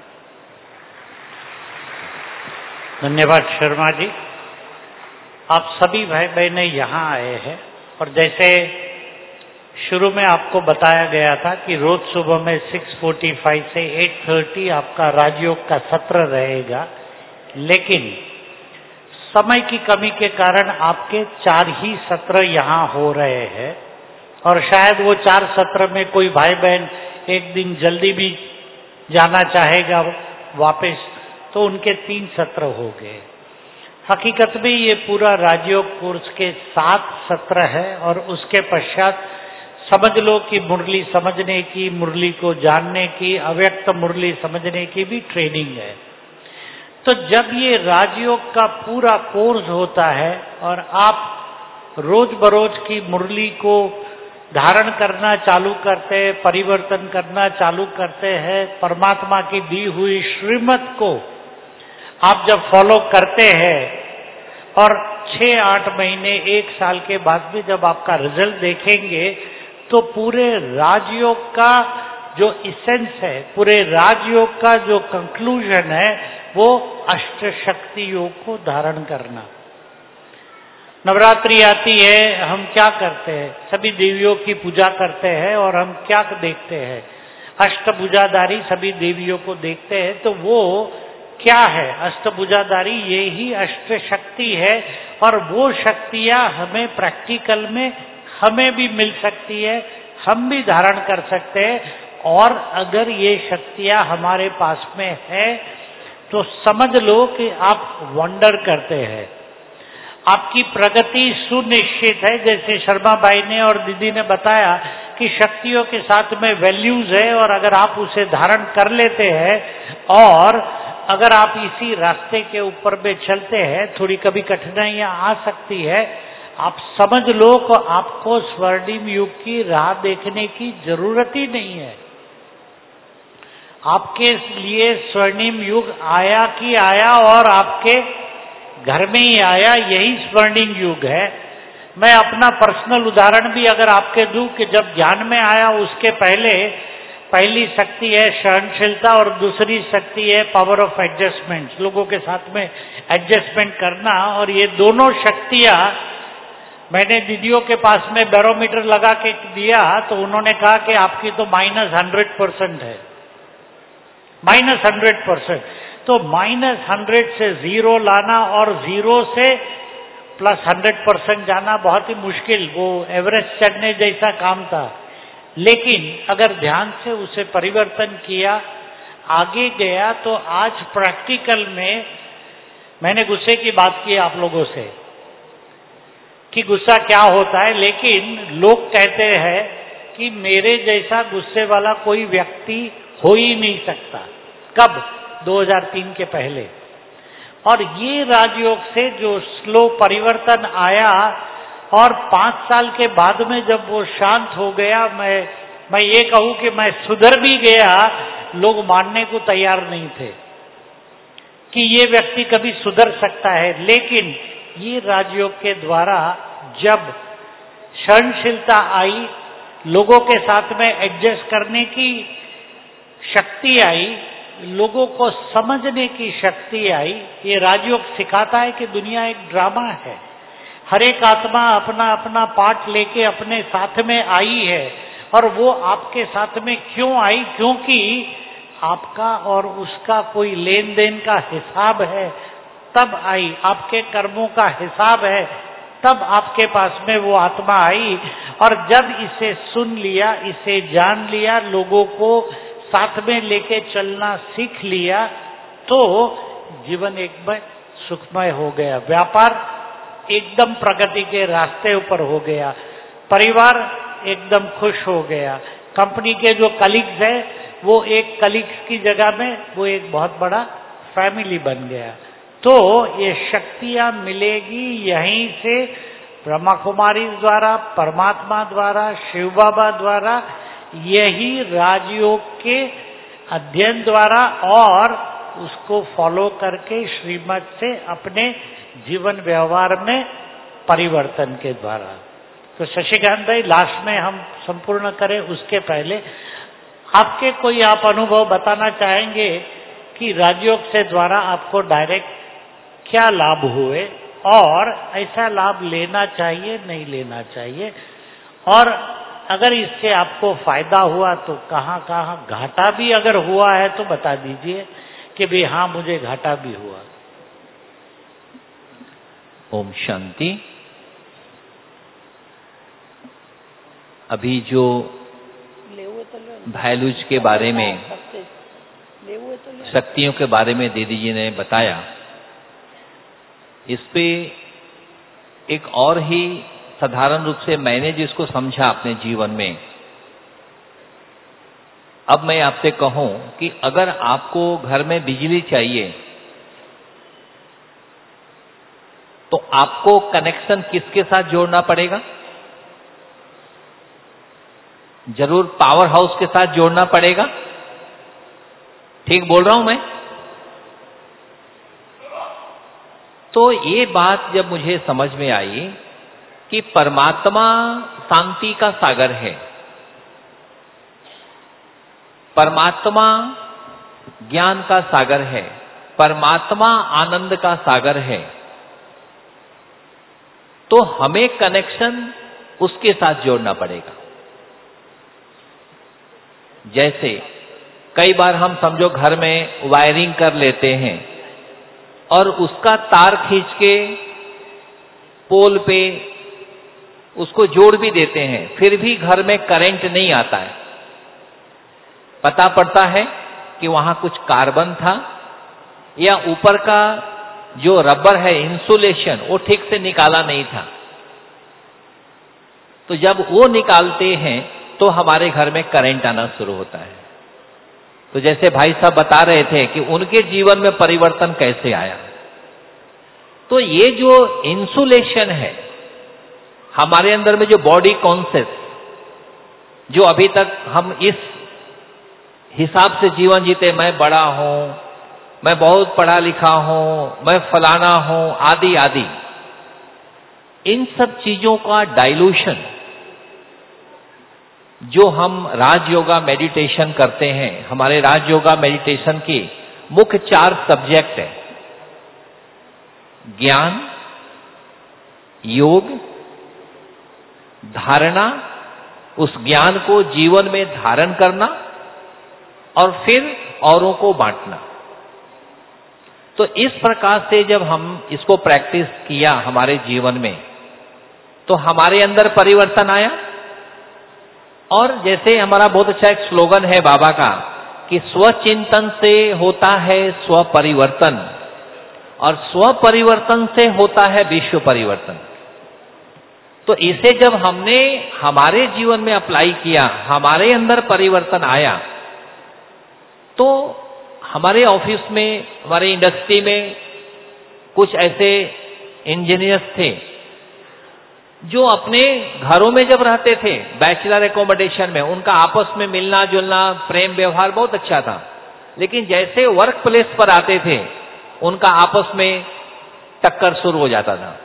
धन्यवाद शर्मा जी। आप सभी भाई बहने यहाँ आए हैं और जैसे शुरू में आपको बताया गया था कि रोज सुबह में 6:45 से 8:30 आपका राजयोग का सत्र रहेगा, लेकिन समय की कमी के कारण आपके 4 ही सत्र यहाँ हो रहे हैं और शायद वो 4 सत्र में कोई भाई बहन एक दिन जल्दी भी जाना चाहेगा वापस, तो उनके 3 सत्र हो गए। हकीकत में ये पूरा राजयोग कोर्स के 7 सत्र है और उसके पश्चात समझ लो कि मुरली समझने की, मुरली को जानने की, अव्यक्त मुरली समझने की भी ट्रेनिंग है। तो जब ये राजयोग का पूरा कोर्स होता है और आप रोज बरोज की मुरली को धारण करना चालू करते हैं, परिवर्तन करना चालू करते हैं, परमात्मा की दी हुई श्रीमत को आप जब फॉलो करते हैं और 6-8 महीने 1 साल के बाद भी जब आपका रिजल्ट देखेंगे तो पूरे राजयोग का जो इसेंस है, पूरे राजयोग का जो कंक्लूजन है, वो अष्ट शक्ति योग को धारण करना। नवरात्रि आती है, हम क्या करते हैं? सभी देवियों की पूजा करते हैं और हम क्या देखते हैं? अष्टभुजाधारी सभी देवियों को देखते हैं। तो वो क्या है? अष्टभुजाधारी ये ही अष्ट शक्ति है और वो शक्तियां हमें प्रैक्टिकल में हमें भी मिल सकती है, हम भी धारण कर सकते हैं। और अगर ये शक्तियां हमारे पास में है तो समझ लो कि आप वंडर करते हैं, आपकी प्रगति सुनिश्चित है। जैसे शर्मा भाई ने और दीदी ने बताया कि शक्तियों के साथ में वैल्यूज है और अगर आप उसे धारण कर लेते हैं और अगर आप इसी रास्ते के ऊपर में चलते हैं, थोड़ी कभी कठिनाइयां आ सकती है, आप समझ लो कि आपको स्वर्णिम युग की राह देखने की जरूरत ही नहीं है। आपके लिए स्वर्णिम युग आया कि आया और आपके घर में ही आया, यही स्वर्णिम युग है। मैं अपना पर्सनल उदाहरण भी अगर आपके दूं कि जब ज्ञान में आया उसके पहले पहली शक्ति है सहनशीलता और दूसरी शक्ति है पावर ऑफ एडजस्टमेंट, लोगों के साथ में एडजस्टमेंट करना। और ये दोनों शक्तियां मैंने दीदियों के पास में बैरोमीटर लगा के दिया तो उन्होंने कहा कि आपकी तो -100% है, -100%। तो -100 से 0 लाना और 0 से +100% जाना बहुत ही मुश्किल, वो एवरेस्ट चढ़ने जैसा काम था। लेकिन अगर ध्यान से उसे परिवर्तन किया, आगे गया, तो आज प्रैक्टिकल में मैंने गुस्से की बात की आप लोगों से कि गुस्सा क्या होता है, लेकिन लोग कहते हैं कि मेरे जैसा गुस्से वाला कोई व्यक्ति हो ही नहीं सकता। कब? 2003 के पहले। और ये राजयोग से जो स्लो परिवर्तन आया और 5 साल के बाद में जब वो शांत हो गया, मैं ये कहूं कि मैं सुधर भी गया, लोग मानने को तैयार नहीं थे कि ये व्यक्ति कभी सुधर सकता है। लेकिन ये राजयोग के द्वारा जब सहनशीलता आई, लोगों के साथ में एडजस्ट करने की शक्ति आई, लोगों को समझने की शक्ति आई। ये राजयोग सिखाता है कि दुनिया एक ड्रामा है, हर एक आत्मा अपना अपना पार्ट लेके अपने साथ में आई है। और वो आपके साथ में क्यों आई? क्योंकि आपका और उसका कोई लेन देन का हिसाब है, तब आई। आपके कर्मों का हिसाब है, तब आपके पास में वो आत्मा आई। और जब इसे सुन लिया, इसे जान लिया, लोगों को साथ में लेके चलना सीख लिया, तो जीवन एकदम सुखमय हो गया, व्यापार एकदम प्रगति के रास्ते ऊपर हो गया, परिवार एकदम खुश हो गया, कंपनी के जो कलीग्स है वो एक कलीग्स की जगह में वो एक बहुत बड़ा फैमिली बन गया। तो ये शक्तियां मिलेगी यहीं से, ब्रह्मा कुमारी द्वारा, परमात्मा द्वारा, शिव बाबा द्वारा, यही राजयोग के अध्ययन द्वारा और उसको फॉलो करके श्रीमत से अपने जीवन व्यवहार में परिवर्तन के द्वारा। तो शशिकांत भाई, लास्ट में हम संपूर्ण करें उसके पहले आपके कोई आप अनुभव बताना चाहेंगे कि राजयोग से द्वारा आपको डायरेक्ट क्या लाभ हुए और ऐसा लाभ लेना चाहिए नहीं लेना चाहिए, और अगर इससे आपको फायदा हुआ तो कहाँ कहाँ घाटा भी अगर हुआ है तो बता दीजिए कि भाई हाँ मुझे घाटा भी हुआ। ओम शांति। अभी जो वैल्यूज के बारे में, शक्तियों के बारे में दीदी जी ने बताया, इस पे एक और ही साधारण रूप से मैंने जिसको समझा अपने जीवन में, अब मैं आपसे कहूं कि अगर आपको घर में बिजली चाहिए तो आपको कनेक्शन किसके साथ जोड़ना पड़ेगा? जरूर पावर हाउस के साथ जोड़ना पड़ेगा। ठीक बोल रहा हूं मैं? तो ये बात जब मुझे समझ में आई कि परमात्मा शांति का सागर है, परमात्मा ज्ञान का सागर है, परमात्मा आनंद का सागर है, तो हमें कनेक्शन उसके साथ जोड़ना पड़ेगा। जैसे कई बार हम समझो घर में वायरिंग कर लेते हैं और उसका तार खींच के पोल पे उसको जोड़ भी देते हैं, फिर भी घर में करंट नहीं आता है। पता पड़ता है कि वहां कुछ कार्बन था या ऊपर का जो रबर है इंसुलेशन वो ठीक से निकाला नहीं था। तो जब वो निकालते हैं तो हमारे घर में करंट आना शुरू होता है। तो जैसे भाई साहब बता रहे थे कि उनके जीवन में परिवर्तन कैसे आया, तो ये जो इंसुलेशन है हमारे अंदर में, जो बॉडी कॉन्सेप्ट, जो अभी तक हम इस हिसाब से जीवन जीते, मैं बड़ा हूं, मैं बहुत पढ़ा लिखा हूं, मैं फलाना हूं, आदि आदि, इन सब चीजों का डाइल्यूशन, जो हम राजयोगा मेडिटेशन करते हैं, हमारे राजयोगा मेडिटेशन की मुख्य 4 सब्जेक्ट है: ज्ञान, योग, धारणा, उस ज्ञान को जीवन में धारण करना, और फिर औरों को बांटना। तो इस प्रकार से जब हम इसको प्रैक्टिस किया हमारे जीवन में, तो हमारे अंदर परिवर्तन आया। और जैसे हमारा बहुत अच्छा एक स्लोगन है बाबा का कि स्वचिंतन से होता है स्व परिवर्तन, और स्व परिवर्तन से होता है विश्व परिवर्तन। तो इसे जब हमने हमारे जीवन में अप्लाई किया, हमारे अंदर परिवर्तन आया, तो हमारे ऑफिस में, हमारे इंडस्ट्री में कुछ ऐसे इंजीनियर्स थे जो अपने घरों में जब रहते थे बैचलर एकोमोडेशन में, उनका आपस में मिलना जुलना, प्रेम व्यवहार बहुत अच्छा था। लेकिन जैसे वर्क प्लेस पर आते थे उनका आपस में टक्कर शुरू हो जाता था।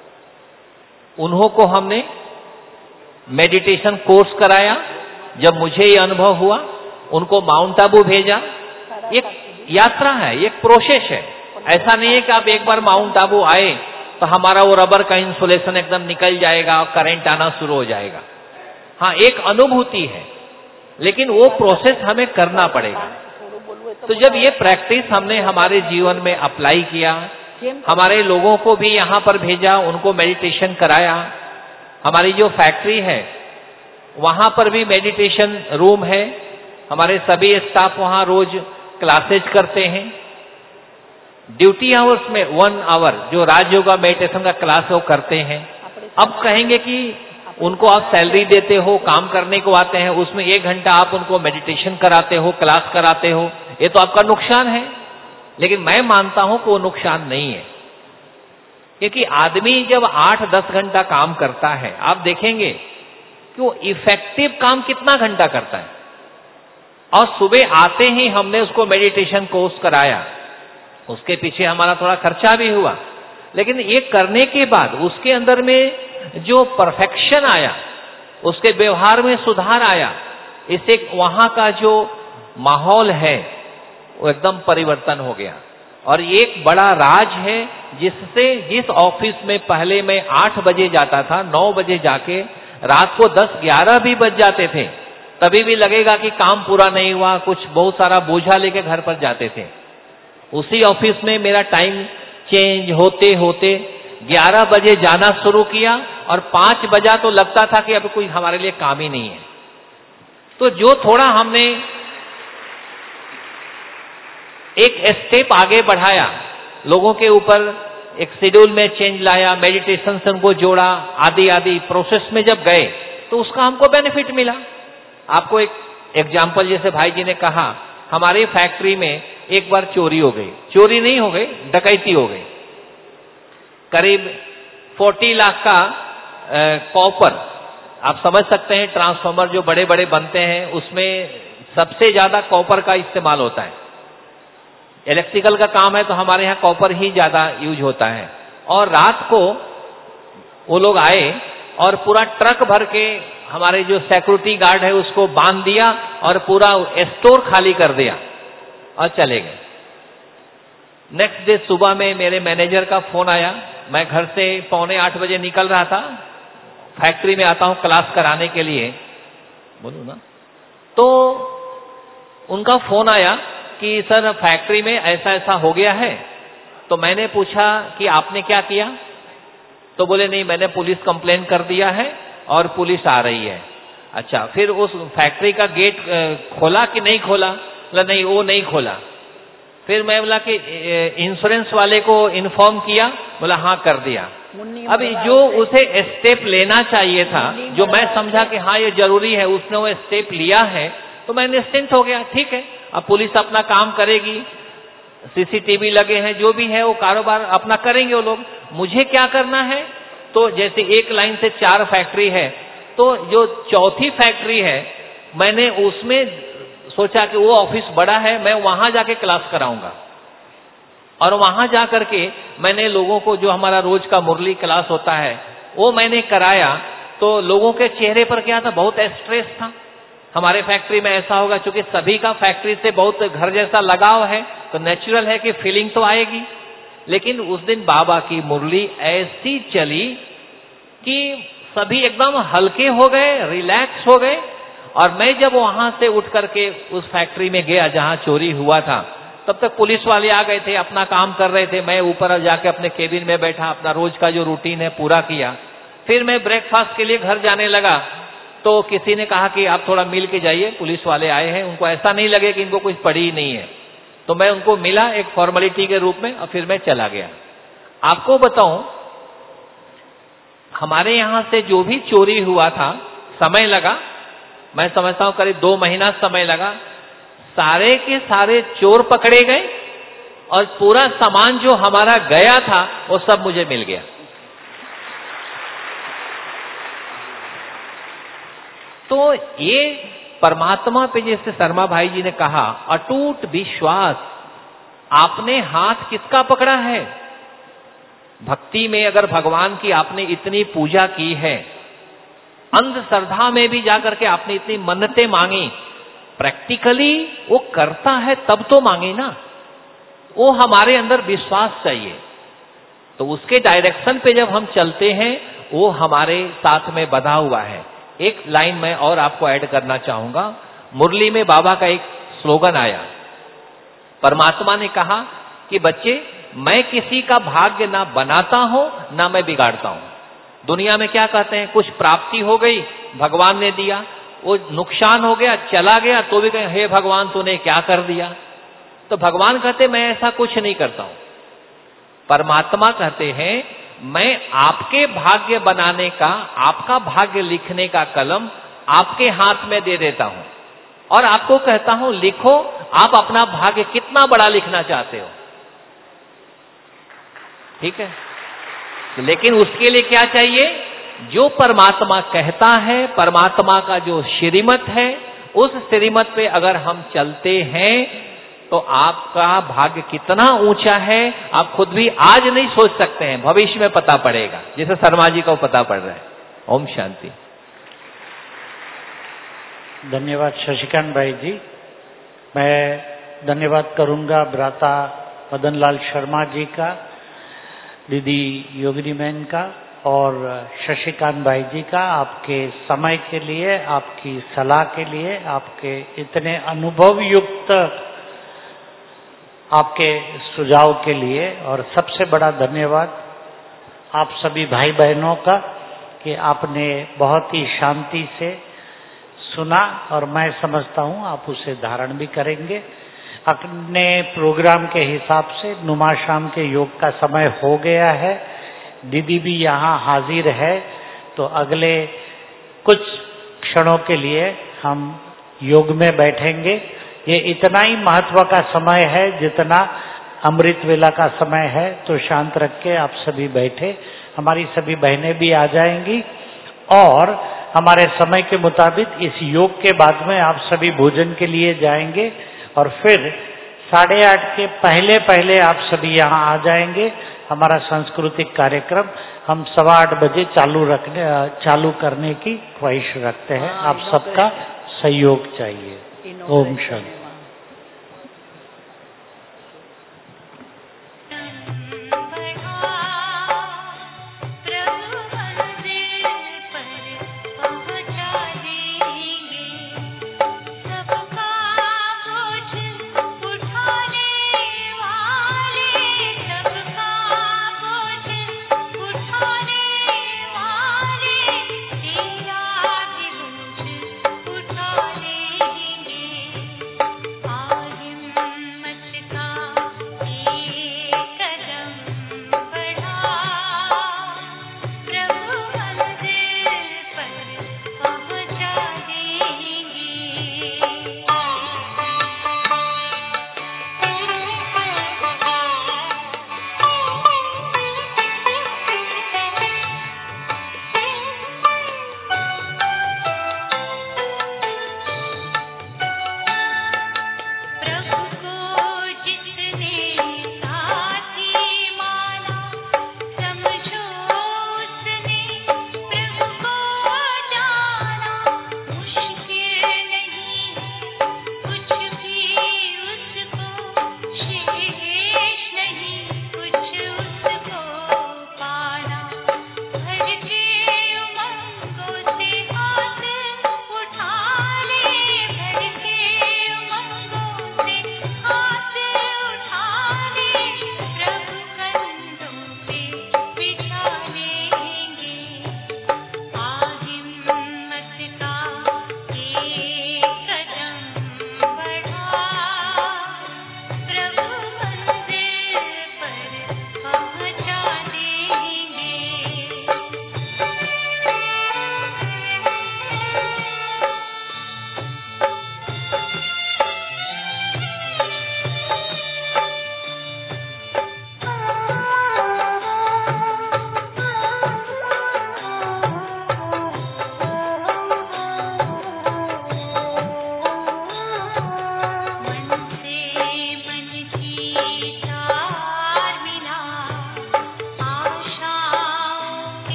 उन्हों को हमने मेडिटेशन कोर्स कराया। जब मुझे ये अनुभव हुआ, उनको माउंट आबू भेजा। एक यात्रा है, एक प्रोसेस है। ऐसा नहीं है कि आप एक बार माउंट आबू आए तो हमारा वो रबर का इंसुलेशन एकदम निकल जाएगा और करंट आना शुरू हो जाएगा। हाँ, एक अनुभूति है, लेकिन वो प्रोसेस हमें करना पड़ेगा। तो जब ये प्रैक्टिस हमने हमारे जीवन में अप्लाई किया, हमारे लोगों को भी यहाँ पर भेजा, उनको मेडिटेशन कराया। हमारी जो फैक्ट्री है वहां पर भी मेडिटेशन रूम है। हमारे सभी स्टाफ वहां रोज क्लासेज करते हैं। ड्यूटी आवर्स में 1 आवर जो राजयोगा मेडिटेशन का क्लास है वो करते हैं। अब कहेंगे कि उनको आप सैलरी देते हो, काम करने को आते हैं, उसमें 1 घंटा आप उनको मेडिटेशन कराते हो, क्लास कराते हो, ये तो आपका नुकसान है। लेकिन मैं मानता हूं कि वो नुकसान नहीं है, क्योंकि आदमी जब 8-10 घंटा काम करता है, आप देखेंगे कि वो इफेक्टिव काम कितना घंटा करता है। और सुबह आते ही हमने उसको मेडिटेशन कोर्स कराया, उसके पीछे हमारा थोड़ा खर्चा भी हुआ, लेकिन ये करने के बाद उसके अंदर में जो परफेक्शन आया, उसके व्यवहार में सुधार आया, इससे वहां का जो माहौल है वो एकदम परिवर्तन हो गया। और एक बड़ा राज है जिस ऑफिस में पहले मैं 8 बजे जाता था, 9 बजे जाके रात को 10-11 भी बज जाते थे, तभी भी लगेगा कि काम पूरा नहीं हुआ, कुछ बहुत सारा बोझा लेके घर पर जाते थे। उसी ऑफिस में मेरा टाइम चेंज होते होते 11 बजे जाना शुरू किया और 5 बजा तो लगता था कि अब कोई हमारे लिए काम ही नहीं है। तो जो थोड़ा हमने एक स्टेप आगे बढ़ाया, लोगों के ऊपर एक शेड्यूल में चेंज लाया, मेडिटेशन से उनको जोड़ा, आदि आदि प्रोसेस में जब गए तो उसका हमको बेनिफिट मिला। आपको एक एग्जाम्पल, जैसे भाई जी ने कहा, हमारी फैक्ट्री में एक बार चोरी हो गई, चोरी नहीं हो गई, डकैती हो गई। करीब 40 लाख का कॉपर, आप समझ सकते हैं ट्रांसफार्मर जो बड़े बड़े बनते हैं उसमें सबसे ज्यादा कॉपर का इस्तेमाल होता है। इलेक्ट्रिकल का काम है तो हमारे यहाँ कॉपर ही ज्यादा यूज होता है। और रात को वो लोग आए और पूरा ट्रक भर के हमारे जो सिक्योरिटी गार्ड है उसको बांध दिया और पूरा स्टोर खाली कर दिया और चले गए। नेक्स्ट डे सुबह में मेरे मैनेजर का फोन आया। मैं घर से 7:45 बजे निकल रहा था, फैक्ट्री में आता हूं क्लास कराने के लिए, बोलूं ना, तो उनका फोन आया कि सर फैक्ट्री में ऐसा ऐसा हो गया है। तो मैंने पूछा कि आपने क्या किया? तो बोले नहीं, मैंने पुलिस कंप्लेन कर दिया है और पुलिस आ रही है। अच्छा, फिर उस फैक्ट्री का गेट खोला कि नहीं खोला? बोला नहीं, वो नहीं खोला। फिर मैं बोला कि इंश्योरेंस वाले को इन्फॉर्म किया? बोला हाँ कर दिया। अभी जो उसे स्टेप लेना चाहिए था, जो मैं समझा कि हाँ ये जरूरी है, उसने वो स्टेप लिया है, तो मैं निश्चिंत हो गया। ठीक है, अब पुलिस अपना काम करेगी, सीसीटीवी लगे हैं, जो भी है वो कारोबार अपना करेंगे वो लोग। मुझे क्या करना है? तो जैसे एक लाइन से 4 फैक्ट्री है, तो जो चौथी फैक्ट्री है मैंने उसमें सोचा कि वो ऑफिस बड़ा है, मैं वहां जाके क्लास कराऊंगा। और वहां जाकर के मैंने लोगों को, जो हमारा रोज का मुरली क्लास होता है वो मैंने कराया। तो लोगों के चेहरे पर क्या था? बहुत स्ट्रेस था। हमारे फैक्ट्री में ऐसा होगा, क्योंकि सभी का फैक्ट्री से बहुत घर जैसा लगाव है, तो नेचुरल है कि फीलिंग तो आएगी। लेकिन उस दिन बाबा की मुरली ऐसी चली कि सभी एकदम हल्के हो गए, रिलैक्स हो गए। और मैं जब वहां से उठ करके उस फैक्ट्री में गया जहां चोरी हुआ था, तब तक पुलिस वाले आ गए थे, अपना काम कर रहे थे। मैं ऊपर जाके अपने केबिन में बैठा, अपना रोज का जो रूटीन है पूरा किया। फिर मैं ब्रेकफास्ट के लिए घर जाने लगा, तो किसी ने कहा कि आप थोड़ा मिल के जाइए, पुलिस वाले आए हैं, उनको ऐसा नहीं लगे कि इनको कुछ पड़ी ही नहीं है। तो मैं उनको मिला एक फॉर्मेलिटी के रूप में और फिर मैं चला गया। आपको बताऊं, हमारे यहां से जो भी चोरी हुआ था, समय लगा, मैं समझता हूं करीब 2 महीना समय लगा। सारे के सारे चोर पकड़े गए और पूरा सामान जो हमारा गया था वो सब मुझे मिल गया। तो ये परमात्मा पे, जैसे शर्मा भाई जी ने कहा, अटूट विश्वास। आपने हाथ किसका पकड़ा है? भक्ति में अगर भगवान की आपने इतनी पूजा की है, अंधश्रद्धा में भी जाकर के आपने इतनी मन्नतें मांगी, प्रैक्टिकली वो करता है तब तो मांगे ना। वो हमारे अंदर विश्वास चाहिए, तो उसके डायरेक्शन पे जब हम चलते हैं वो हमारे साथ में बधा हुआ है। एक लाइन मैं और आपको ऐड करना चाहूंगा। मुरली में बाबा का एक स्लोगन आया। परमात्मा ने कहा कि बच्चे, मैं किसी का भाग्य ना बनाता हूं ना मैं बिगाड़ता हूं। दुनिया में क्या कहते हैं, कुछ प्राप्ति हो गई, भगवान ने दिया, वो नुकसान हो गया, चला गया, तो भी कहें हे भगवान तूने क्या कर दिया। तो भगवान कहते मैं ऐसा कुछ नहीं करता हूं। परमात्मा कहते हैं मैं आपके भाग्य बनाने का, आपका भाग्य लिखने का कलम आपके हाथ में दे देता हूं और आपको कहता हूं लिखो, आप अपना भाग्य कितना बड़ा लिखना चाहते हो। ठीक है, लेकिन उसके लिए क्या चाहिए? जो परमात्मा कहता है, परमात्मा का जो श्रीमत है, उस श्रीमत पे अगर हम चलते हैं तो आपका भाग्य कितना ऊंचा है आप खुद भी आज नहीं सोच सकते हैं, भविष्य में पता पड़ेगा, जैसे शर्मा जी को पता पड़ रहा है। ओम शांति। धन्यवाद शशिकांत भाई जी। मैं धन्यवाद करूंगा भ्राता मदन लाल शर्मा जी का, दीदी योगिनी बहन का, और शशिकांत भाई जी का आपके समय के लिए, आपकी सलाह के लिए, आपके इतने अनुभव युक्त आपके सुझाव के लिए, और सबसे बड़ा धन्यवाद आप सभी भाई बहनों का कि आपने बहुत ही शांति से सुना, और मैं समझता हूँ आप उसे धारण भी करेंगे। अपने प्रोग्राम के हिसाब से नुमा शाम के योग का समय हो गया है, दीदी भी यहाँ हाजिर है, तो अगले कुछ क्षणों के लिए हम योग में बैठेंगे। ये इतना ही महत्व का समय है जितना अमृत वेला का समय है, तो शांत रख के आप सभी बैठे, हमारी सभी बहनें भी आ जाएंगी, और हमारे समय के मुताबिक इस योग के बाद में आप सभी भोजन के लिए जाएंगे, और फिर 8:30 के पहले पहले आप सभी यहाँ आ जाएंगे। हमारा सांस्कृतिक कार्यक्रम हम 8:15 बजे चालू करने की ख्वाहिश रखते हैं। आप सबका सहयोग चाहिए। ओम शांति।